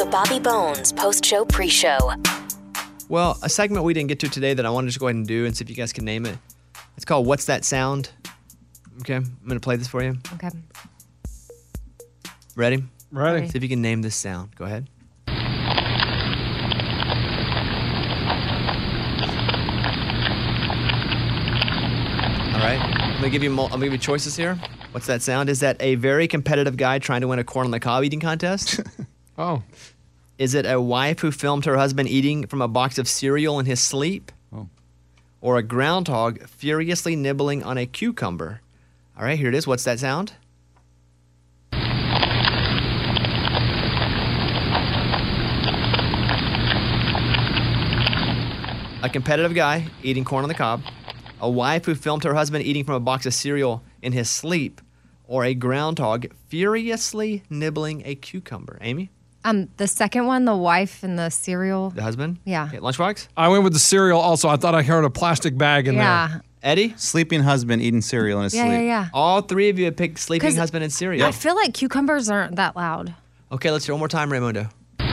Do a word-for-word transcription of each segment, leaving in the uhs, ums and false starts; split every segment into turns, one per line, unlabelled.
Bobby Bones post-show pre-show.
Well, a segment we didn't get to today that I wanted to just go ahead and do and see if you guys can name it. It's called What's That Sound? Okay, I'm going to play this for you.
Okay.
Ready?
Ready.
See if you can name this sound. Go ahead. All right. I'm going to give you mul- I'm going to give you choices here. What's that sound? Is that a very competitive guy trying to win a corn on the cob eating contest?
Oh.
Is it a wife who filmed her husband eating from a box of cereal in his sleep?
Oh.
Or a groundhog furiously nibbling on a cucumber? All right, here it is. What's that sound? A competitive guy eating corn on the cob, a wife who filmed her husband eating from a box of cereal in his sleep, or a groundhog furiously nibbling a cucumber. Amy?
Um, the second one, the wife and the cereal.
The husband?
Yeah.
Okay, Lunchbox?
I went with the cereal also. I thought I heard a plastic bag in
Yeah.
there.
Eddie?
Sleeping husband eating cereal in his
Yeah,
sleep.
yeah, yeah.
All three of you have picked sleeping
'Cause
husband and cereal.
I feel like cucumbers aren't that loud.
Okay, let's hear one more time, Raymundo.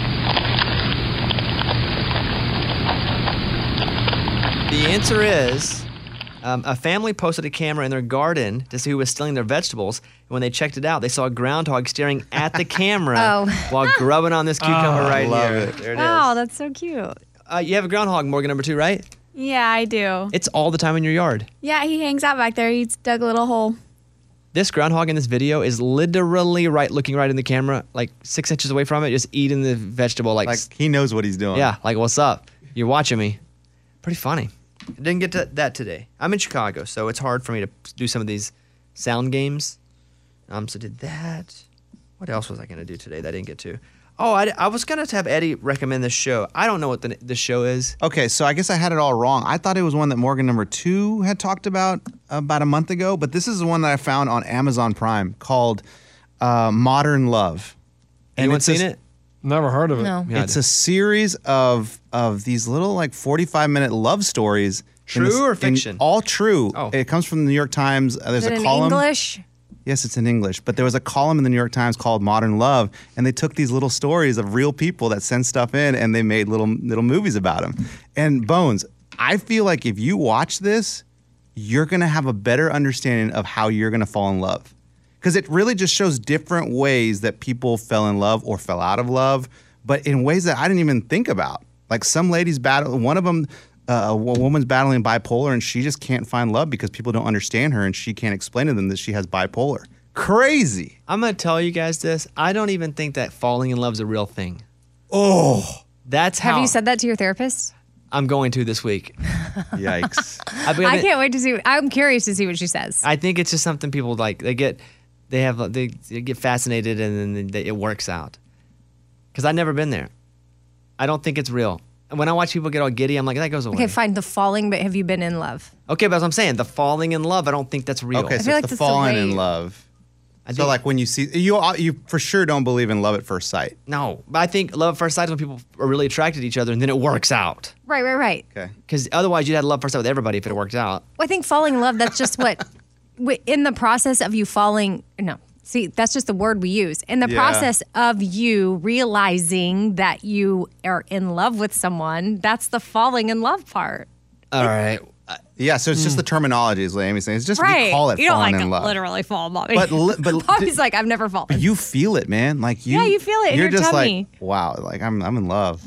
The answer is um, a family posted a camera in their garden to see who was stealing their vegetables. And when they checked it out, they saw a groundhog staring at the camera
Oh.
while grubbing on this cucumber
Oh,
right
love
here.
it.
There it is.
Wow, that's so cute.
Uh, you have a groundhog, Morgan, number two, right?
Yeah, I do.
It's all the time in your yard.
Yeah, he hangs out back there. He's dug a little hole.
This groundhog in this video is literally right, looking right in the camera, like six inches away from it, just eating the vegetable. Like,
Like he knows what he's doing.
yeah, like, what's up? You're watching me. Pretty funny. I didn't get to that today. I'm in Chicago, so it's hard for me to do some of these sound games. Um, so did that. What else was I going to do today that I didn't get to? Oh, I, I was going to have Eddie recommend this show. I don't know what the, the show is.
Okay, so I guess I had it all wrong. I thought it was one that Morgan number two had talked about about a month ago, but this is the one that I found on Amazon Prime called uh, Modern Love.
Anyone
it's
seen
a-
it?
Never heard of it.
No.
Yeah, I
It's
did.
a series of of these little like forty-five minute love stories. in
True
this-
or
in-
fiction?
all true.
Oh.
It comes from the New York Times. Uh, there's
Is it
a
in
column.
English?
Yes, it's in English. But there was a column in the New York Times called Modern Love, and they took these little stories of real people that send stuff in, and they made little little movies about them. And Bones, I feel like if you watch this, you're gonna have a better understanding of how you're gonna fall in love, because it really just shows different ways that people fell in love or fell out of love, but in ways that I didn't even think about. Like some ladies battle. One of them. Uh, a woman's battling bipolar, and she just can't find love because people don't understand her, and she can't explain to them that she has bipolar. Crazy.
I'm going to tell you guys this. I don't even think that falling in love is a real thing.
Oh,
That's how
Have you said that to your therapist?
I'm going to this week.
yikes.
I, mean,
I can't wait to see. I'm curious to see what she says.
I think it's just something people like. They get, they have, they, they get fascinated, and then they, it works out. Because I've never been there. I don't think it's real. And when I watch people get all giddy, I'm like, that goes away.
Okay, fine. The falling, but have you been in love?
Okay, but as I'm saying, the falling in love, I don't think that's real.
Okay, so
feel like
it's the
that's the
falling
way-
in love.
I
So
think-
like when you see you, you for sure don't believe in love at first sight.
No, but I think love at first sight is when people are really attracted to each other, and then it works out.
Right, right, right.
Okay.
Because otherwise, you'd have love at first sight with everybody if it worked out.
Well, I think falling in love, that's just what, wi- in the process of you falling, no, see, that's just the word we use. In the
Yeah.
process of you realizing that you are in love with someone, that's the falling in love part.
All right.
Yeah, so it's just the terminology, is what Amy's saying. It's just
Right.
we call it
you don't
falling
like
in
to
love.
literally fall, Bobby.
But li- but
Bobby's like, I've never fallen.
you feel it, man. Like you.
Yeah, you feel it in
You're
your
just
tummy.
like, wow, like I'm I'm in love.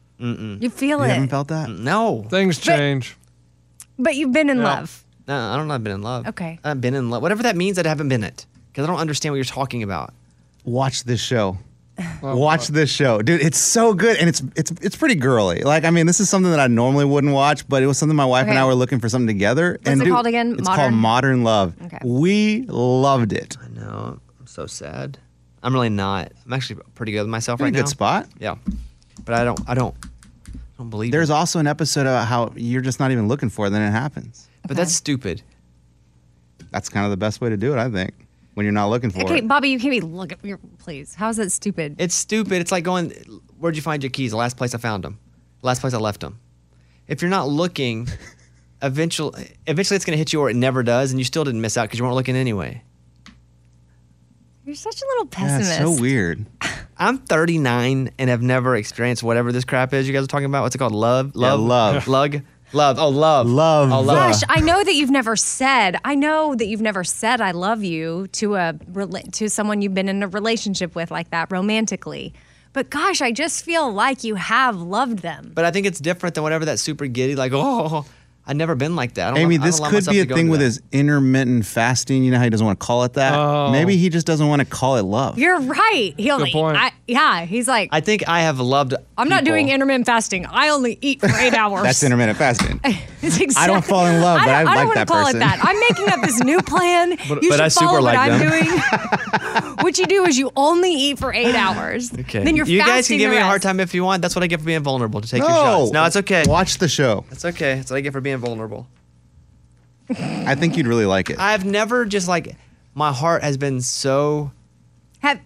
You feel
You
it.
haven't felt that?
No.
Things change.
But you've been in
Yeah.
love.
No, I don't know. I've been in love.
Okay.
I've been in love. Whatever that means, I haven't been it. Because I don't understand what you're talking about.
Watch this show. Watch this show, dude. It's so good, and it's it's it's pretty girly. Like, I mean, this is something that I normally wouldn't watch, but it was something my wife and
Okay.
I were looking for something together.
What's
and
it
dude,
called again?
It's
Modern?
called Modern Love.
Okay.
We loved it.
I know. I'm so sad. I'm really not. I'm actually pretty good with myself
You're
right
in a good
now.
spot.
Yeah. But I don't. I don't. I don't believe
There's
it.
also an episode about how you're just not even looking for it, then it happens.
But that's stupid.
That's kind of the best way to do it, I think. When you're not looking for
Okay,
it.
Bobby, you can't be look at your please. How is that stupid?
It's stupid. It's like going, where'd you find your keys? The last place I found them. The last place I left them. If you're not looking, eventually, eventually it's going to hit you or it never does, and you still didn't miss out because you weren't looking anyway.
You're such a little
Yeah,
pessimist.
it's so weird.
I'm thirty-nine and have never experienced whatever this crap is you guys are talking about. What's it called? Love? Love?
love.
Lug? Love. Oh, love.
Love.
Oh, love.
Gosh, I know that you've never said. I know that you've never said "I love you" to a rela- to someone you've been in a relationship with like that romantically. But gosh, I just feel like you have loved them.
But I think it's different than whatever that super giddy, like, oh, I've never been like that. I don't,
Amy,
I don't
this
allow
could
myself
be a
to go
thing
into
with
that.
his intermittent fasting. You know how he doesn't want to call it that?
Oh.
Maybe he just doesn't want to call it love.
You're right. He'll
Good point.
I, yeah, he's like,
I think I have loved.
I'm not
people-
doing intermittent fasting. I only eat for eight hours.
That's intermittent fasting.
It's exact-
I don't fall in love, but I
don't,
like
I don't
that
wanna call
person.
it that. I'm making up this new plan.
But-
you
but
should
I super
follow what
like
I'm
them.
doing. What you do is you only eat for eight hours.
Okay.
Then you're
you guys
fasting
can give
the
me a hard
rest.
time if you want. That's what I get for being vulnerable. To take your
No.
shots. No, it's okay.
Watch the show.
It's okay. That's what I get for being vulnerable.
I think you'd really like it.
I've never just like my heart has been so.
Have,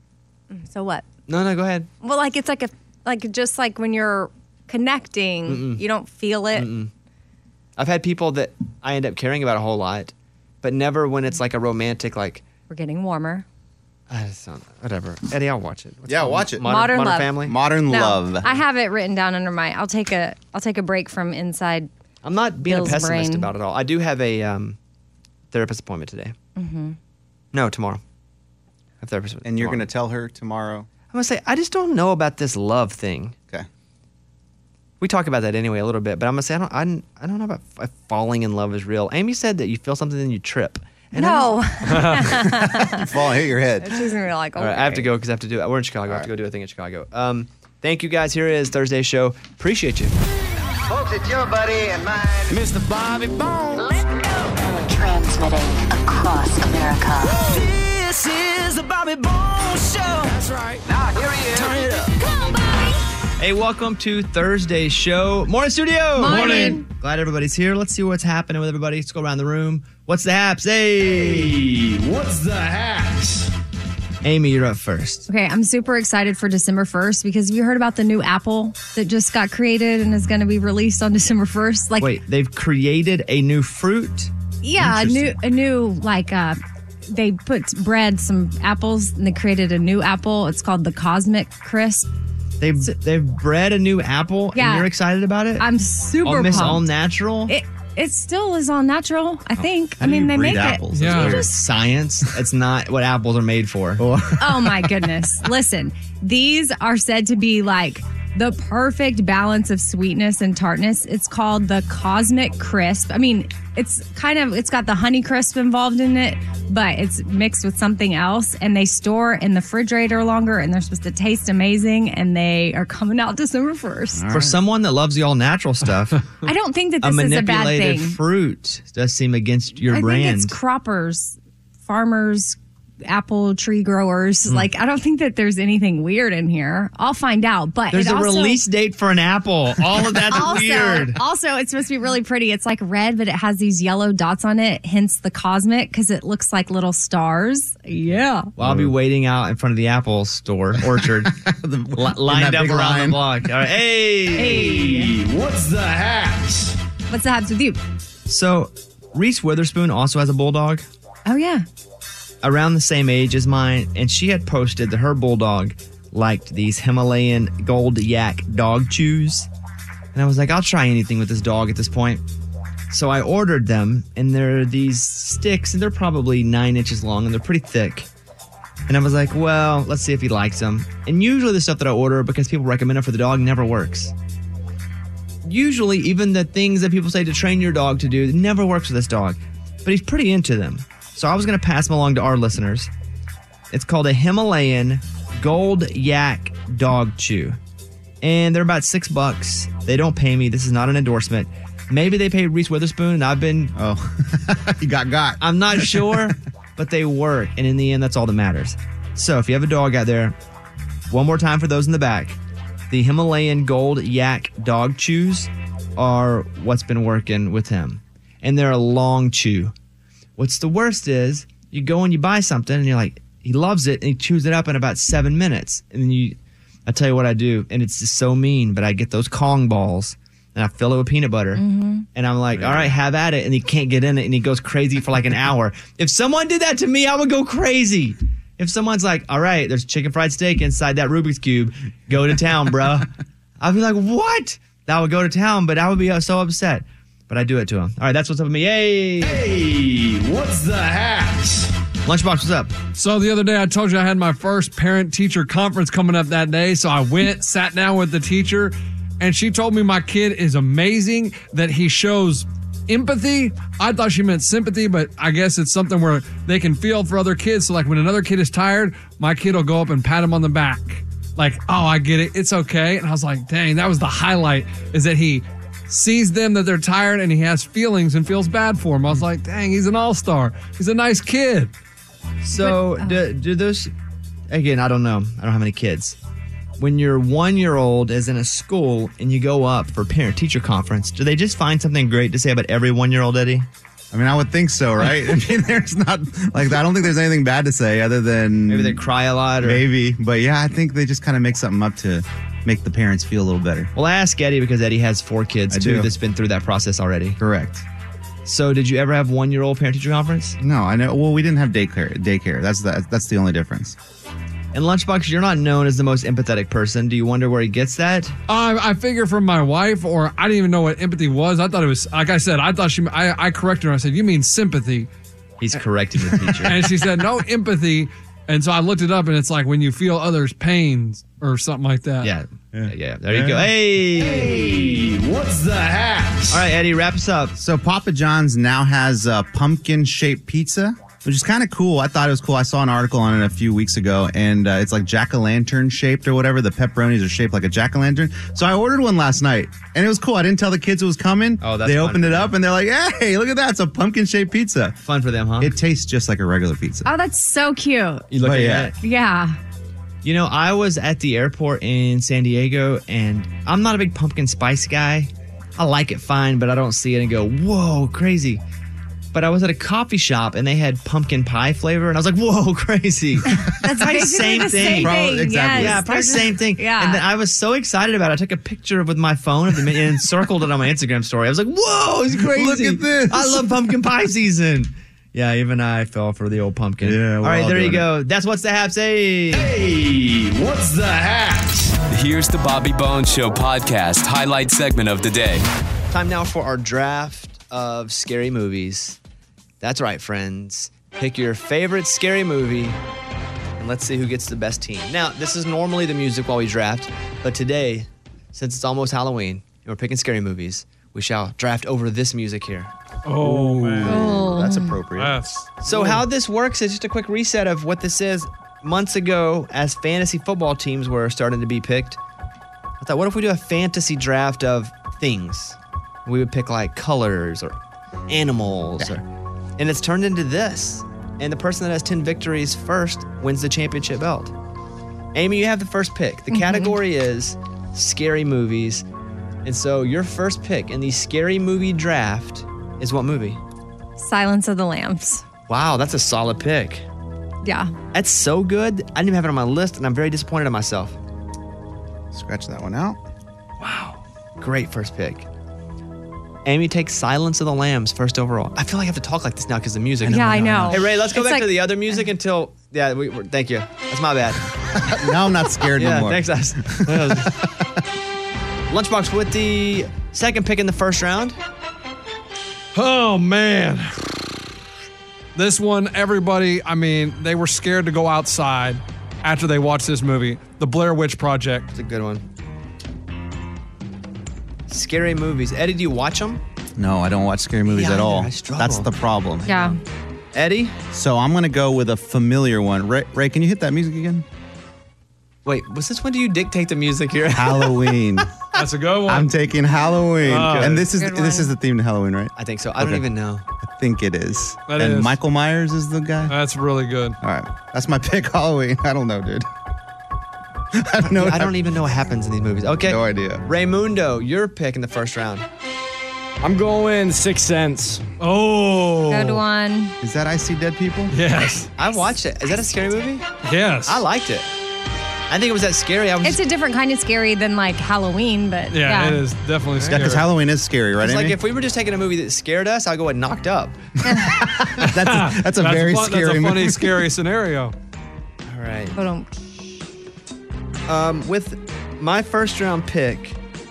so what?
No, no, go ahead.
Well, like it's like a like just like when you're connecting, you don't feel it.
I've had people that I end up caring about a whole lot, but never when it's like a romantic like.
We're getting warmer.
I just don't, whatever. Eddie, I'll watch it. What's
Yeah,
called?
watch it.
Modern Love.
Family.
Modern
No,
love.
I have it written down under my. I'll take a. I'll take a break from inside.
I'm not being
Bill's
a pessimist
brain.
about it all. I do have a um, therapist appointment today. Mm-hmm. No, tomorrow. I have therapist.
and you're
tomorrow.
going to tell her tomorrow.
I'm gonna say I just don't know about this love thing.
Okay.
We talk about that anyway a little bit, but I'm gonna say I don't. I don't, I don't know about if falling in love is real. Amy said that you feel something then you trip. And I don't-
No,
You fall and hit your head.
she's gonna be like, okay.
All right, I have to go because I have to do it. We're in Chicago. I have to go do a thing in Chicago. Um, thank you guys. Here is Thursday's show. Appreciate you.
Folks, it's your buddy and mine, Mister Bobby Bones.
Transmitting across America.
This is the Bobby Bones Show. That's right. Now here he is. Turn it up. Come on, Bobby.
Hey, welcome to Thursday's show. Morning, studio.
Morning.
Glad everybody's here. Let's see what's happening with everybody. Let's go around the room. What's the haps? Hey,
What's the haps?
Amy, you're up first.
Okay, I'm super excited for December first because have you heard about the new Apple that just got created and is going to be released on December first? Like,
Wait, they've created a new fruit?
yeah, a new, a new like, uh, they put bred some apples and they created a new apple. It's called the Cosmic Crisp.
They've they've bred a new apple
Yeah.
and you're excited about it?
I'm super
All Miss
pumped.
All Natural?
It it still is all natural, I think.
How
I
do
mean,
you
they
breed
make
apples?
it.
Yeah.
You
It's
just-
science. It's not what apples are made for.
oh my goodness! Listen, these are said to be like the perfect balance of sweetness and tartness. It's called the Cosmic Crisp. I mean, it's kind of it's got the Honey Crisp involved in it, but it's mixed with something else, and they store in the refrigerator longer, and they're supposed to taste amazing, and they are coming out December first.
For someone that loves the all natural stuff,
I don't think that
a
this is a bad
manipulated
thing.
fruit does seem against your
I
brand.
think it's croppers, farmers, apple tree growers.
Hmm.
Like, I don't think that there's anything weird in here. I'll find out. But
There's
it
a
also,
release date for an apple. All of that's
also,
weird.
Also, it's supposed to be really pretty. It's like red, but it has these yellow dots on it, hence the cosmic, because it looks like little stars. Yeah.
Well, I'll be waiting out in front of the Apple store, orchard, li- lined
that
up
big
around
line.
the block. All right. Hey.
What's the haps?
What's the haps with you?
So, Reese Witherspoon also has a bulldog
Oh, yeah.
around the same age as mine, and she had posted that her bulldog liked these Himalayan gold yak dog chews. And I was like, I'll try anything with this dog at this point. So I ordered them, and they're these sticks, and they're probably nine inches long, and they're pretty thick. And I was like, well, let's see if he likes them. And usually the stuff that I order, because people recommend it for the dog, never works. Usually, even the things that people say to train your dog to do, it never works with this dog. But he's pretty into them. So I was going to pass them along to our listeners. It's called a Himalayan Gold Yak Dog Chew. And they're about six bucks. They don't pay me. This is not an endorsement. Maybe they paid Reese Witherspoon, and I've been,
Oh, he got got.
I'm not sure, but they work. And in the end, that's all that matters. So if you have a dog out there, one more time for those in the back. The Himalayan Gold Yak Dog Chews are what's been working with him. And they're a long chew. What's the worst is you go and you buy something and you're like, he loves it and he chews it up in about seven minutes. And then you, I tell you what I do, and it's just so mean, but I get those Kong balls and I fill it with peanut butter. And I'm like, all right, have at it. And he can't get in it and he goes crazy for like an hour. If someone did that to me, I would go crazy. If someone's like, all right, there's chicken fried steak inside that Rubik's Cube, go to town, bro. I'd be like, what? That would go to town, but I would be so upset. But I do it to him. All right, that's what's up with me. Yay!
Hey, what's the hacks?
Lunchbox, what's up?
So the other day I told you I had my first parent-teacher conference coming up that day. So I went, sat down with the teacher, and she told me my kid is amazing, that he shows empathy. I thought she meant sympathy, but I guess it's something where they can feel for other kids. So like when another kid is tired, my kid will go up and pat him on the back. Like, oh, I get it. It's okay. And I was like, dang, that was the highlight, is that he sees them that they're tired and he has feelings and feels bad for them. I was like, dang, he's an all-star. He's a nice kid.
So do, do those, again, I don't know. I don't have any kids. When your one-year-old is in a school and you go up for parent-teacher conference, do they just find something great to say about every one-year-old, Eddie?
I mean, I would think so, right? I mean, there's not, like, I don't think there's anything bad to say other than...
Maybe they cry a lot? Or
Maybe. But yeah, I think they just kind of make something up to make the parents feel a little better.
Well, I ask Eddie because Eddie has four kids,
I
too,
do.
that's been through that process already.
Correct.
So did you ever have one-year-old parent-teacher conference?
No, I know. Well, we didn't have daycare. Daycare. That's the, that's the only difference.
And Lunchbox, you're not known as the most empathetic person. Do you wonder where he gets that?
Uh, I figure from my wife, or I didn't even know what empathy was. I thought it was, like I said, I thought she, I, I corrected her. I said, you mean sympathy.
He's correcting the teacher.
And she said, no, empathy. And so I looked it up, and it's like when you feel others' pains or something like that.
Yeah. Yeah. yeah. There you go. Hey.
Hey, what's the hacks?
All right, Eddie, wrap us up.
So Papa John's now has a pumpkin-shaped pizza, which is kind of cool. I thought it was cool. I saw an article on it a few weeks ago, and uh, it's like jack-o'-lantern shaped or whatever. The pepperonis are shaped like a jack-o'-lantern. So I ordered one last night, and it was cool. I didn't tell the kids it was coming.
Oh, that's
They
fun
opened
for
it up, and they're like, hey, look at that. It's a pumpkin-shaped pizza.
Fun for them, huh?
It tastes just like a regular pizza.
Oh, that's so cute.
you looking
but yeah.
at it?
Yeah.
You know, I was at the airport in San Diego, and I'm not a big pumpkin spice guy. I like it fine, but I don't see it and go, whoa, crazy. But I was at a coffee shop, and they had pumpkin pie flavor, and I was like, whoa, crazy.
That's
Probably
basically
same
the
thing.
same
Probably-
thing.
exactly.
Yes.
Yeah, probably
They're
the same thing.
Yeah.
And then I was so excited about it. I took a picture with my phone of the menu and circled it on my Instagram story. I was like, whoa, it's crazy.
Look at this.
I love pumpkin pie season. Yeah, even I fell for the old pumpkin.
Yeah,
All
we're
right,
all
there you
doing
go. That's What's the Haps. Hey.
Hey, what's the hacks?
Here's the Bobby Bones Show podcast highlight segment of the day.
Time now for our draft of scary movies. That's right, friends. Pick your favorite scary movie, and let's see who gets the best team. Now, this is normally the music while we draft, but today, since it's almost Halloween, and we're picking scary movies, we shall draft over this music here.
Oh, man.
Oh.
That's appropriate.
That's,
So how this works is just a quick reset of what this is. Months ago, as fantasy football teams were starting to be picked, I thought, what if we do a fantasy draft of things? We would pick like colors or animals, or, and it's turned into this. And the person that has ten victories first wins the championship belt. Amy, you have the first pick. The category is scary movies. And so your first pick in the scary movie draft is what movie?
Silence of the Lambs.
Wow, that's a solid pick.
Yeah.
That's so good. I didn't even have it on my list, and I'm very disappointed in myself.
Scratch that one out.
Wow. Great first pick. Amy takes Silence of the Lambs first overall. I feel like I have to talk like this now because the music.
Yeah, I know.
Hey, Ray, let's go
It's
back to
like-
the other music until. Yeah, we, we're, thank you. That's my bad.
Now I'm not scared
Yeah,
no more.
thanks, guys. Lunchbox with the second pick in the first round.
oh, man. This one, everybody, I mean, they were scared to go outside after they watched this movie, The Blair Witch Project.
It's a good one. Scary movies. Eddie, do you watch them?
No, I don't watch scary movies
Yeah,
at
either.
all.
I struggle.
That's the problem.
Yeah.
Eddie?
So I'm going to go with a familiar one. Ray, Ray, can you hit that music again?
Wait, was this when do you dictate the music here?
Halloween.
That's a good one.
I'm taking Halloween.
Oh.
And this is
Good
this
one.
is the theme to Halloween, right?
I think so. I don't
Okay.
even know.
I think it is.
That
and
is.
Michael Myers is the guy?
That's really good.
All right. That's my pick, Halloween. I don't know, dude. I have no
I don't even know what happens in these movies. Okay.
No idea.
Raymundo, your pick in the first round.
I'm going Sixth Sense.
Oh.
Good one.
Is that I See Dead People?
Yes.
I watched it. Is that a scary movie?
Yes.
I liked it. I think it was that scary. I was
It's
just,
a different kind of scary than like Halloween, but
Yeah,
yeah.
it is definitely
Yeah,
scary.
because Halloween is scary, right,
it's like
Amy?
if we were just taking a movie that scared us, I'd go with Knocked Up.
that's a, that's a
That's
very
fun-
scary
That's a funny,
movie.
scary scenario.
right.
Hold on.
Um, with my first round pick,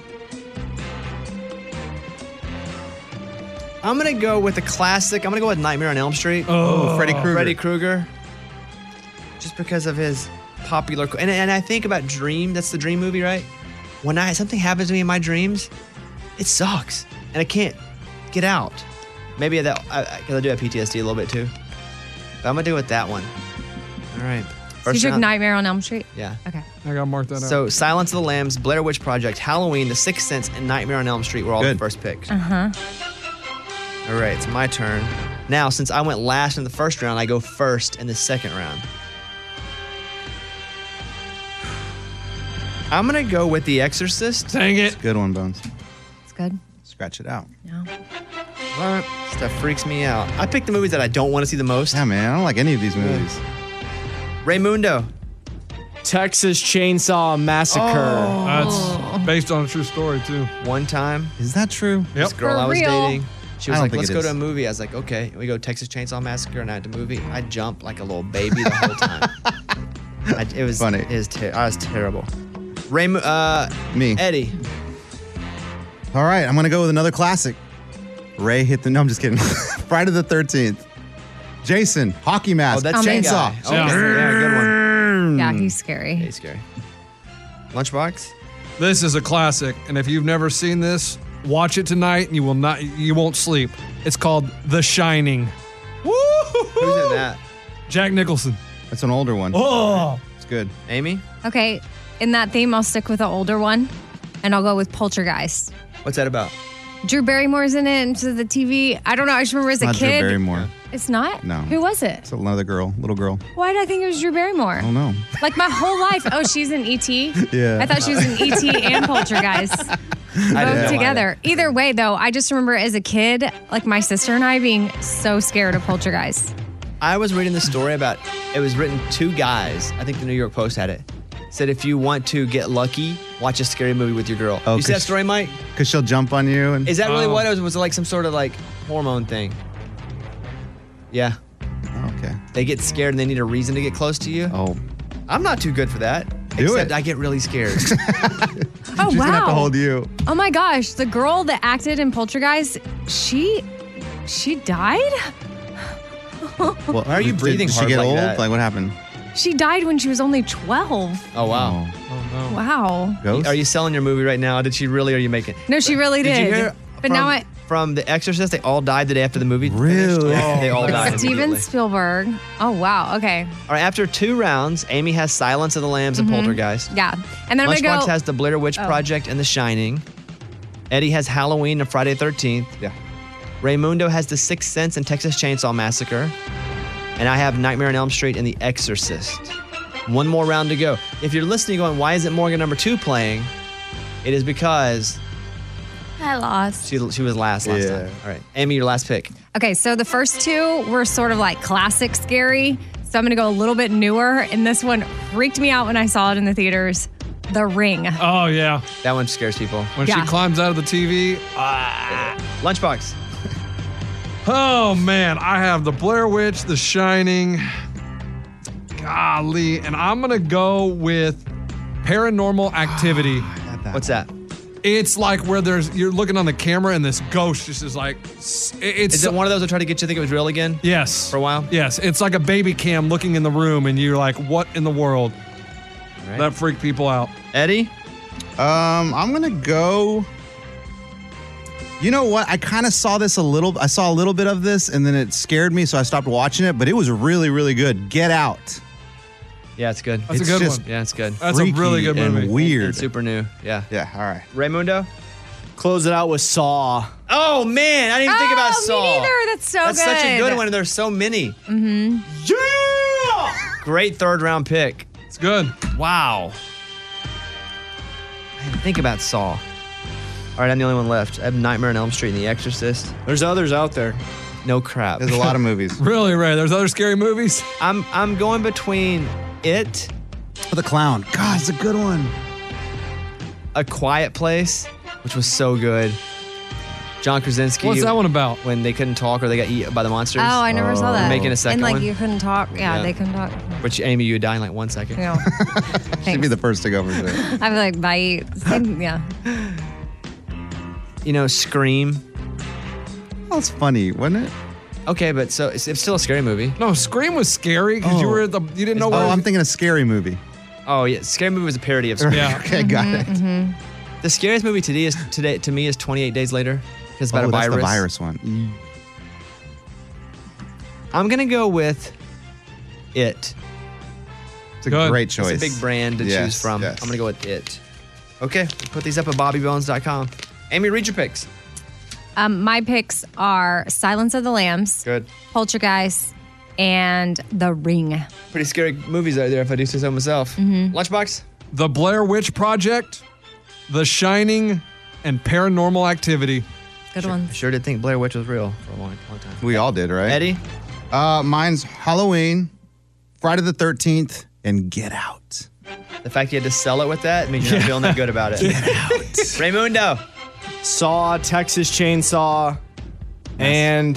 I'm gonna go with a classic. I'm gonna go with Nightmare on Elm Street.
Oh, Freddy Krueger.
Freddy Krueger. Just because of his popular, and and I think about Dream. That's the Dream movie, right? When I something happens to me in my dreams, it sucks, and I can't get out. Maybe that because I, I do have P T S D a little bit too. But I'm gonna do it with that one. All right.
So you took
round-
Nightmare on Elm Street?
Yeah.
Okay.
I gotta mark that out.
So Silence of the Lambs, Blair Witch Project, Halloween, The Sixth Sense, and Nightmare on Elm Street were all
Good.
the first picks.
Uh huh.
All right, it's my turn. Now, since I went last in the first round, I go first in the second round. I'm gonna go with The Exorcist.
Dang it.
Good one, Bones.
It's good.
Scratch it out.
No.
All right, stuff freaks me out. I picked the movies that I don't want to see the most.
Yeah, man. I don't like any of these movies.
Raymundo.
Texas Chainsaw Massacre.
That's based on a true story, too.
One time,
Is that true?
this
Yep.
girl
For
I was
real?
dating, she was
I don't
like,
think
let's
it
go
is.
to a movie. I was like, okay. We go Texas Chainsaw Massacre, and I had the movie. I jumped like a little baby the whole time. I, it was
Funny.
It was ter- I was terrible. Ray, uh,
Me.
Eddie.
All right, I'm going to go with another classic. Ray hit the. No, I'm just kidding. Friday the thirteenth. Jason, hockey mask.
Oh, that's
Amazing.
Chainsaw.
Chainsaw.
Okay.
Yeah.
Yeah, good one.
Yeah, he's scary.
Hey, scary. Lunchbox.
This is a classic, and if you've never seen this, watch it tonight, and you will not, you won't sleep. It's called The Shining. Woo!
Who's in that?
Jack Nicholson.
That's an older one.
Oh,
It's good.
Amy.
Okay, in that theme, I'll stick with the older one, and I'll go with Poltergeist.
What's that about?
Drew Barrymore's in it, into the T V. I don't know. I just remember as a
Not Drew
kid.
Barrymore.
It's not?
No.
Who was it?
It's another girl, little girl.
Why did I think it was Drew Barrymore?
I don't know.
Like my whole life. Oh, she's in E T?
Yeah.
I thought she was in E T and Poltergeist.
I didn't know
Both together.
either.
Either way, though, I just remember as a kid, like my sister and I being so scared of Poltergeist.
I was reading the story about it was written two guys. I think the New York Post had it. Said if you want to get lucky, watch a scary movie with your girl.
Oh,
you see that
'cause-
story, Mike?
Because she'll jump on you. And
Is that really
Oh.
what it was? Was it like some sort of like hormone thing? Yeah.
Okay.
They get scared and they need a reason to get close to you.
Oh.
I'm not too good for that.
Do
except
it.
I get really scared.
Oh,
She's
wow.
going to have to hold you.
Oh my gosh, the girl that acted in Poltergeist, she she died?
Well,
Why are you
did-
breathing
Did she
hard
get
like
old?
that?
Like, what happened?
She died when she was only twelve.
Oh wow.
oh no.
Wow.
Ghost?
Are you selling your movie right now? Did she really? Or are you making?
No, she really did.
Did you hear?
But
from,
now I
from The Exorcist, they all died the day after the movie.
Really?
finished? Yeah, they all died.
Steven
immediately.
Spielberg. Oh wow. Okay.
All right, after two rounds, Amy has Silence of the Lambs and Poltergeist.
Yeah. And then I'm
Lunchbox
gonna go.
has The Blair Witch
Oh.
Project and The Shining. Eddie has Halloween and Friday the thirteenth.
Yeah.
Raymundo has The Sixth Sense and Texas Chainsaw Massacre. And I have Nightmare on Elm Street and The Exorcist. One more round to go. If you're listening going, why isn't Morgan number two playing? It is because
I lost.
she, she was last last
Yeah.
time. All right. Amy, your last pick.
Okay, so the first two were sort of like classic scary. So I'm gonna go a little bit newer. And this one freaked me out when I saw it in the theaters. The Ring.
Oh yeah.
That one scares people.
When
Yeah.
she climbs out of the T V.
Lunchbox.
Oh man, I have the Blair Witch, The Shining. Golly, and I'm gonna go with Paranormal Activity.
What's that?
It's like where there's you're looking on the camera and this ghost just is like s- it- it's
Is it one of those that try to get you to think it was real again?
yes
For a while?
Yes, it's like a baby cam looking in the room and you're like, what in the world?
All right.
That freaked people out.
Eddie?
Um, I'm gonna go. You know what? I kind of saw this a little. I saw a little bit of this, and then it scared me, so I stopped watching it. But it was really, really good. Get Out.
Yeah, it's good.
That's
It's
a good
just-
one.
Yeah, it's good.
That's a really
Freaky
good
and
movie.
Weird.
It's super new. Yeah.
Yeah. All right.
Raymundo?
Close it out with Saw.
Oh, man. I didn't even think about
Oh,
Saw.
me neither. That's so
That's
good.
such a good one, and there's so many.
Mm-hmm.
Yeah! Great third round pick.
It's good.
Wow. I didn't think about Saw. All right, I'm the only one left. I have Nightmare on Elm Street and The Exorcist.
There's others out there.
No crap.
There's a lot of movies.
Really, Ray? There's other scary movies?
I'm I'm going between It,
The Clown. God, it's a good one.
A Quiet Place, which was so good, John Krasinski.
What's that one about?
When they couldn't talk or they got eaten by the monsters.
Oh, I never saw
They're
that.
making a second
And like
one.
you couldn't talk. Yeah,
Yeah.
they couldn't talk.
Which, Amy, you would die in like one second.
Yeah.
She'd be the first to go for sure.
I'd be like, bye. Same- Yeah.
You know, Scream.
Well, it's funny, wasn't it?
Okay, but so it's, it's still a scary movie.
No, Scream was scary because you
Oh.
were at the you didn't know
Oh,
where.
I'm thinking a scary movie.
Oh yeah, Scary Movie was a parody of Scream.
Yeah.
Okay, got it.
The scariest movie today is today to me is twenty-eight Days Later. Because it's about
Oh,
a
that's
virus.
the virus one.
I'm gonna go with It.
It's a
Good.
great
It's
choice.
a big brand to
Yes,
choose from.
yes.
I'm gonna go with It. Okay, put these up at bobby bones dot com. Amy, read your picks.
Um, my picks are Silence of the Lambs,
Good.
Poltergeist, and The Ring.
Pretty scary movies out there, if I do say so myself. Lunchbox.
The Blair Witch Project, The Shining, and Paranormal Activity.
Good
I
ones.
sure did think Blair Witch was real for a long, long time.
We all did, right?
Eddie.
Uh, mine's Halloween, Friday the thirteenth, and Get Out.
The fact you had to sell it with that means you're not feeling that good about it. Get out. Raymundo.
Saw, Texas Chainsaw, and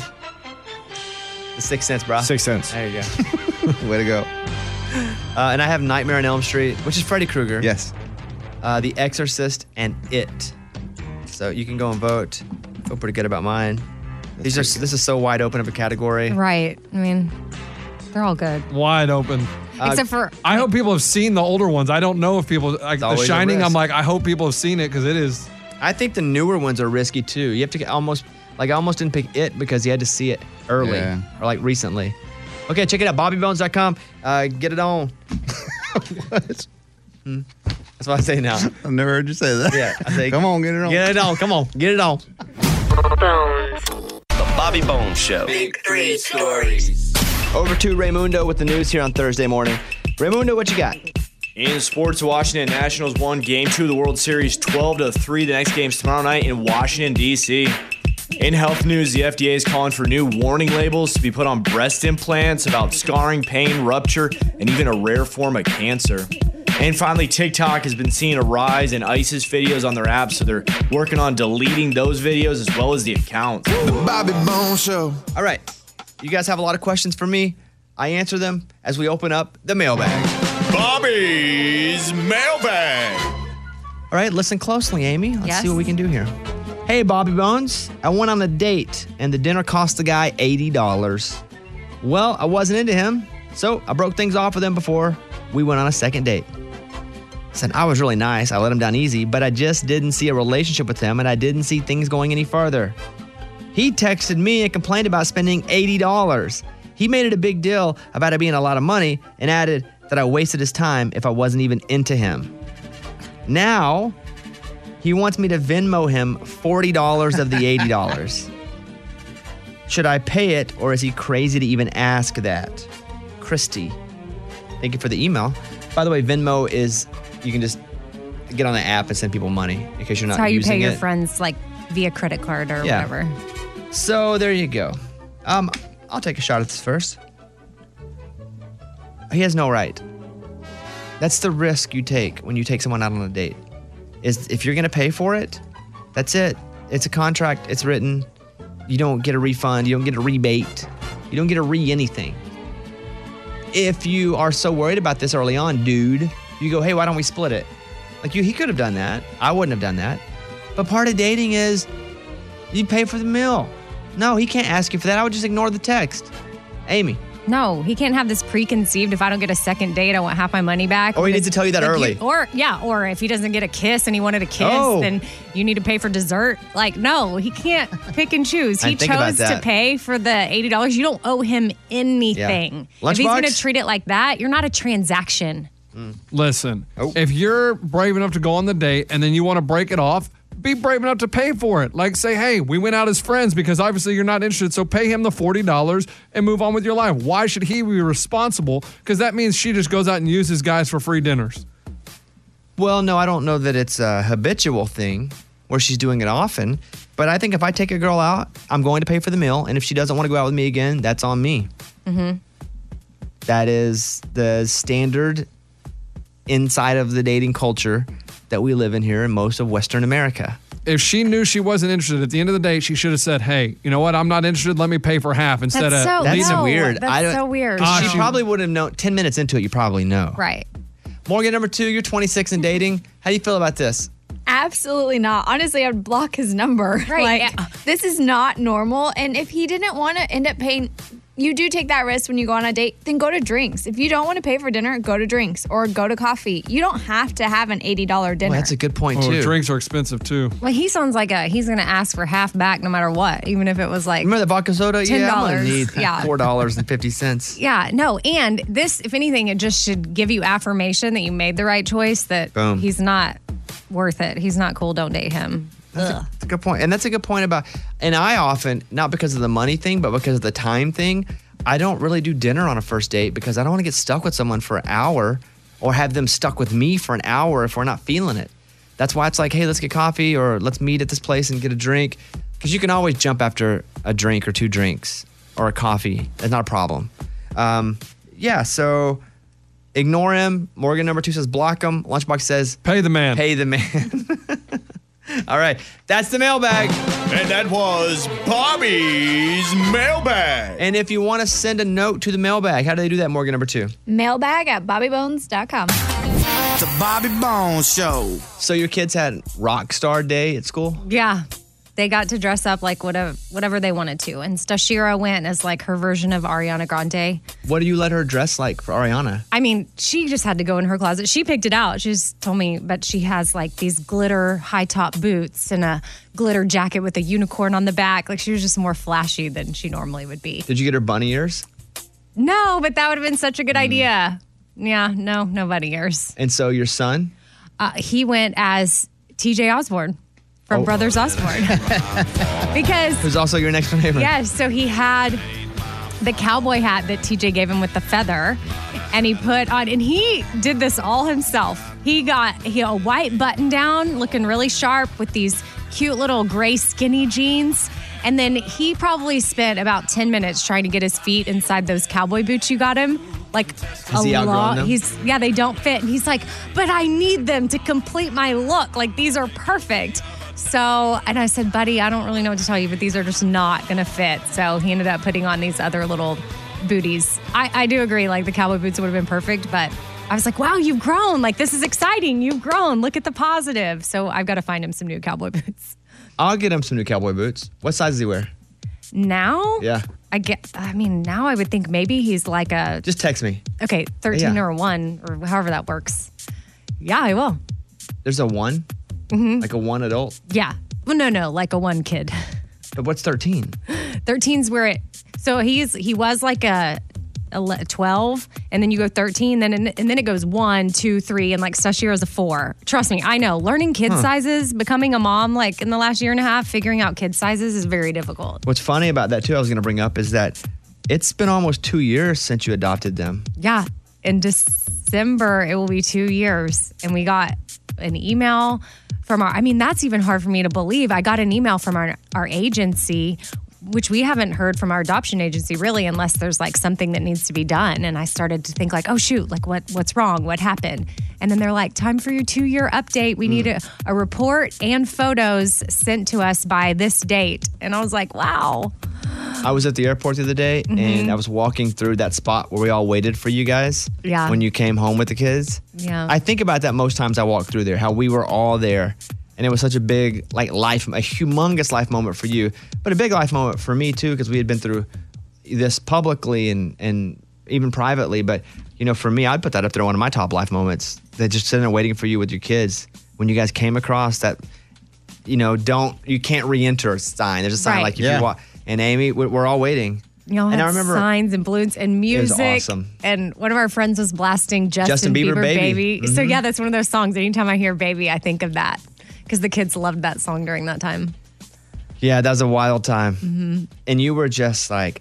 The Sixth Sense, bro.
Sixth Sense.
There you go.
Way to go.
Uh, and I have Nightmare on Elm Street, which is Freddy Krueger.
Yes.
Uh, The Exorcist and It. So you can go and vote. I feel pretty good about mine. These are this is so wide open of a category.
Right. I mean, they're all good.
Wide open.
Uh,
Except for
I hope people have seen the older ones. I don't know if people like The
always a
Shining. I'm
risk.
like, I hope people have seen it because it is.
I think the newer ones are risky too. You have to get almost like I almost didn't pick It because you had to see it early
Yeah.
or like recently. Okay, check it out, bobby bones dot com. Uh, get it on.
What?
Hmm. That's what I say now.
I've never heard you say that.
Yeah, I say,
Come on, get it on.
Get it on. Come on, get it on.
The Bobby Bones Show.
Big three stories.
Over to Raymundo with the news here on Thursday morning. Raymundo, what you got?
In sports, Washington Nationals won Game Two of the World Series, twelve to three. The next game's tomorrow night in Washington D C. In health news, the F D A is calling for new warning labels to be put on breast implants about scarring, pain, rupture, and even a rare form of cancer. And finally, TikTok has been seeing a rise in ISIS videos on their app, so they're working on deleting those videos as well as the accounts.
The Bobby Bones Show.
All right. You guys have a lot of questions for me. I answer them as we open up the mailbag.
Bobby's mailbag.
All right, listen closely, Amy. Let's
Yes.
see what we can do here. Hey, Bobby Bones. I went on a date, and the dinner cost the guy eighty dollars. Well, I wasn't into him, so I broke things off with him before we went on a second date. Said I was really nice. I let him down easy, but I just didn't see a relationship with him, and I didn't see things going any further. He texted me and complained about spending eighty dollars. He made it a big deal about it being a lot of money and added that I wasted his time if I wasn't even into him. Now, he wants me to Venmo him forty dollars of the eighty dollars. Should I pay it, or is he crazy to even ask that? Christy, thank you for the email. By the way, Venmo is, you can just get on the app and send people money because you're
That's
not
how you
using
pay your
it.
friends, like via credit card or
Yeah.
whatever.
So there you go. Um, I'll take a shot at this first. He has no right. That's the risk you take when you take someone out on a date. Is if you're gonna pay for it, that's it. It's a contract. It's written. You don't get a refund. You don't get a rebate. You don't get a re anything. If you are so worried about this early on, dude, you go, hey, why don't we split it? Like you, he could have done that. I wouldn't have done that. But part of dating is you pay for the meal. No, he can't ask you for that. I would just ignore the text. Amy.
No, he can't have this preconceived. If I don't get a second date, I want half my money back.
Or he needs to tell you that
Like,
early.
you- or yeah, or if he doesn't get a kiss and he wanted a kiss,
Oh.
then you need to pay for dessert. Like, no, he can't pick and choose.
I
He
think about
chose to
that.
pay for the eighty dollars. You don't owe him anything.
Yeah.
If he's going to
Lunchbox?
treat it like that, you're not a transaction.
Listen,
Oh.
if you're brave enough to go on the date and then you want to break it off, be brave enough to pay for it. Like say, hey, we went out as friends because obviously you're not interested, so pay him the forty dollars and move on with your life. Why should he be responsible? Because that means she just goes out and uses guys for free dinners.
Well, no, I don't know that it's a habitual thing where she's doing it often. But I think if I take a girl out, I'm going to pay for the meal. And if she doesn't want to go out with me again, that's on me.
Mm-hmm.
That is the standard inside of the dating culture that we live in here in most of Western America.
if she knew she wasn't interested at the end of the date, she should have said, "Hey, you know what? I'm not interested. Let me pay for half instead
That's
of."
so,
That's
no,
weird.
That's
I don't-
so weird.
Ah,
She
she-
probably would have known. Ten minutes into it, you probably know.
Right.
Morgan, number two, you're twenty-six and dating. How do you feel about this?
Absolutely not. Honestly, I would block his number.
Right,
Like,
yeah.
this is not normal. And if he didn't want to end up paying, you do take that risk when you go on a date, then go to drinks. If you don't want to pay for dinner, go to drinks or go to coffee. You don't have to have an eighty dollars dinner.
Well, that's a good point,
Oh,
too.
drinks are expensive too.
Well, he sounds like a he's going to ask for half back no matter what, even if it was like
Remember the vodka soda? Yeah, I'm going to
ten dollars.
need
Yeah.
four dollars and fifty cents.
Yeah, no, and this, if anything, it just should give you affirmation that you made the right choice. That
Boom.
he's not worth it. He's not cool. Don't date him. Ugh.
That's a good point. And that's a good point about, and I often, not because of the money thing, but because of the time thing, I don't really do dinner on a first date because I don't want to get stuck with someone for an hour or have them stuck with me for an hour if we're not feeling it. That's why it's like, hey, let's get coffee or let's meet at this place and get a drink. Because you can always jump after a drink or two drinks or a coffee. That's not a problem. Um, yeah, so ignore him. Morgan number two says block him. Lunchbox says
Pay the man.
pay the man. All right, that's the mailbag.
And that was Bobby's mailbag.
And if you want to send a note to the mailbag, how do they do that, Morgan number two?
Mailbag at bobby bones dot com.
The Bobby Bones Show.
So your kids had rock star day at school?
Yeah, they got to dress up like whatever whatever they wanted to, and Stashira went as like her version of Ariana Grande.
What do you let her dress like for Ariana?
I mean, she just had to go in her closet. She picked it out. She just told me, but she has like these glitter high top boots and a glitter jacket with a unicorn on the back. Like she was just more flashy than she normally would be.
Did you get her bunny ears?
No, but that would have been such a good idea. Yeah, no, no bunny ears.
And so your son?
Uh, he went as T J Osborne from Brothers Osborne. Because
Who's also your next door neighbor?
yes, so he had the cowboy hat that T J gave him with the feather, and he put on, and he did this all himself. He got he a white button down, looking really sharp with these cute little gray skinny jeans. And then he probably spent about ten minutes trying to get his feet inside those cowboy boots you got him. Like
Has he
a
outgrown
lot.
them?
He's yeah, they don't fit. And he's like, but I need them to complete my look. Like these are perfect. So, and I said, buddy, I don't really know what to tell you, but these are just not going to fit. So he ended up putting on these other little booties. I, I do agree, like the cowboy boots would have been perfect, but I was like, wow, you've grown. Like this is exciting. You've grown. Look at the positive. So I've got to find him some new cowboy boots.
I'll get him some new cowboy boots. What size does he wear?
Now?
Yeah.
I get, I mean, now I would think maybe he's like a,
Just text me.
okay, thirteen
Yeah.
or a one or however that works. Yeah, I will.
There's a one?
Mm-hmm.
Like a one adult?
Yeah. Well, no, no, like a one kid.
But what's thirteen?
thirteen's where it, so he's, he was like a, a twelve, and then you go thirteen, then and then it goes one, two, three, and like Stashira's a four. Trust me, I know. Learning kid
Huh.
sizes, becoming a mom, like in the last year and a half, figuring out kid sizes is very difficult.
What's funny about that, too, I was going to bring up, is that it's been almost two years since you adopted them.
Yeah. In December, it will be two years. And we got an email from our, I mean, that's even hard for me to believe. I got an email from our, our agency, which we haven't heard from our adoption agency really, unless there's like something that needs to be done. And I started to think like, oh shoot, like what what's wrong? What happened? And then they're like, time for your two-year update. We need a, a report and photos sent to us by this date. And I was like, wow.
I was at the airport the other day,
Mhm.
and I was walking through that spot where we all waited for you guys
Yeah.
when you came home with the kids.
Yeah.
I think about that most times I walk through there, how we were all there. And it was such a big, like, life, a humongous life moment for you, but a big life moment for me, too, because we had been through this publicly and, and even privately. But, you know, for me, I'd put that up there, one of my top life moments. That just sitting there waiting for you with your kids when you guys came across that, you know, don't, you can't re-enter sign. There's a sign
Right.
like if
Yeah.
you walk. And Amy, we- we're all waiting.
You know,
and
had
I remember
signs and balloons and
It was
music.
awesome.
And one of our friends was blasting Justin,
Justin Bieber,
Bieber,
Baby.
Baby. So
Mhm.
yeah, that's one of those songs. Anytime I hear Baby, I think of that because the kids loved that song during that time.
Yeah, that was a wild time.
Mm-hmm.
And you were just like,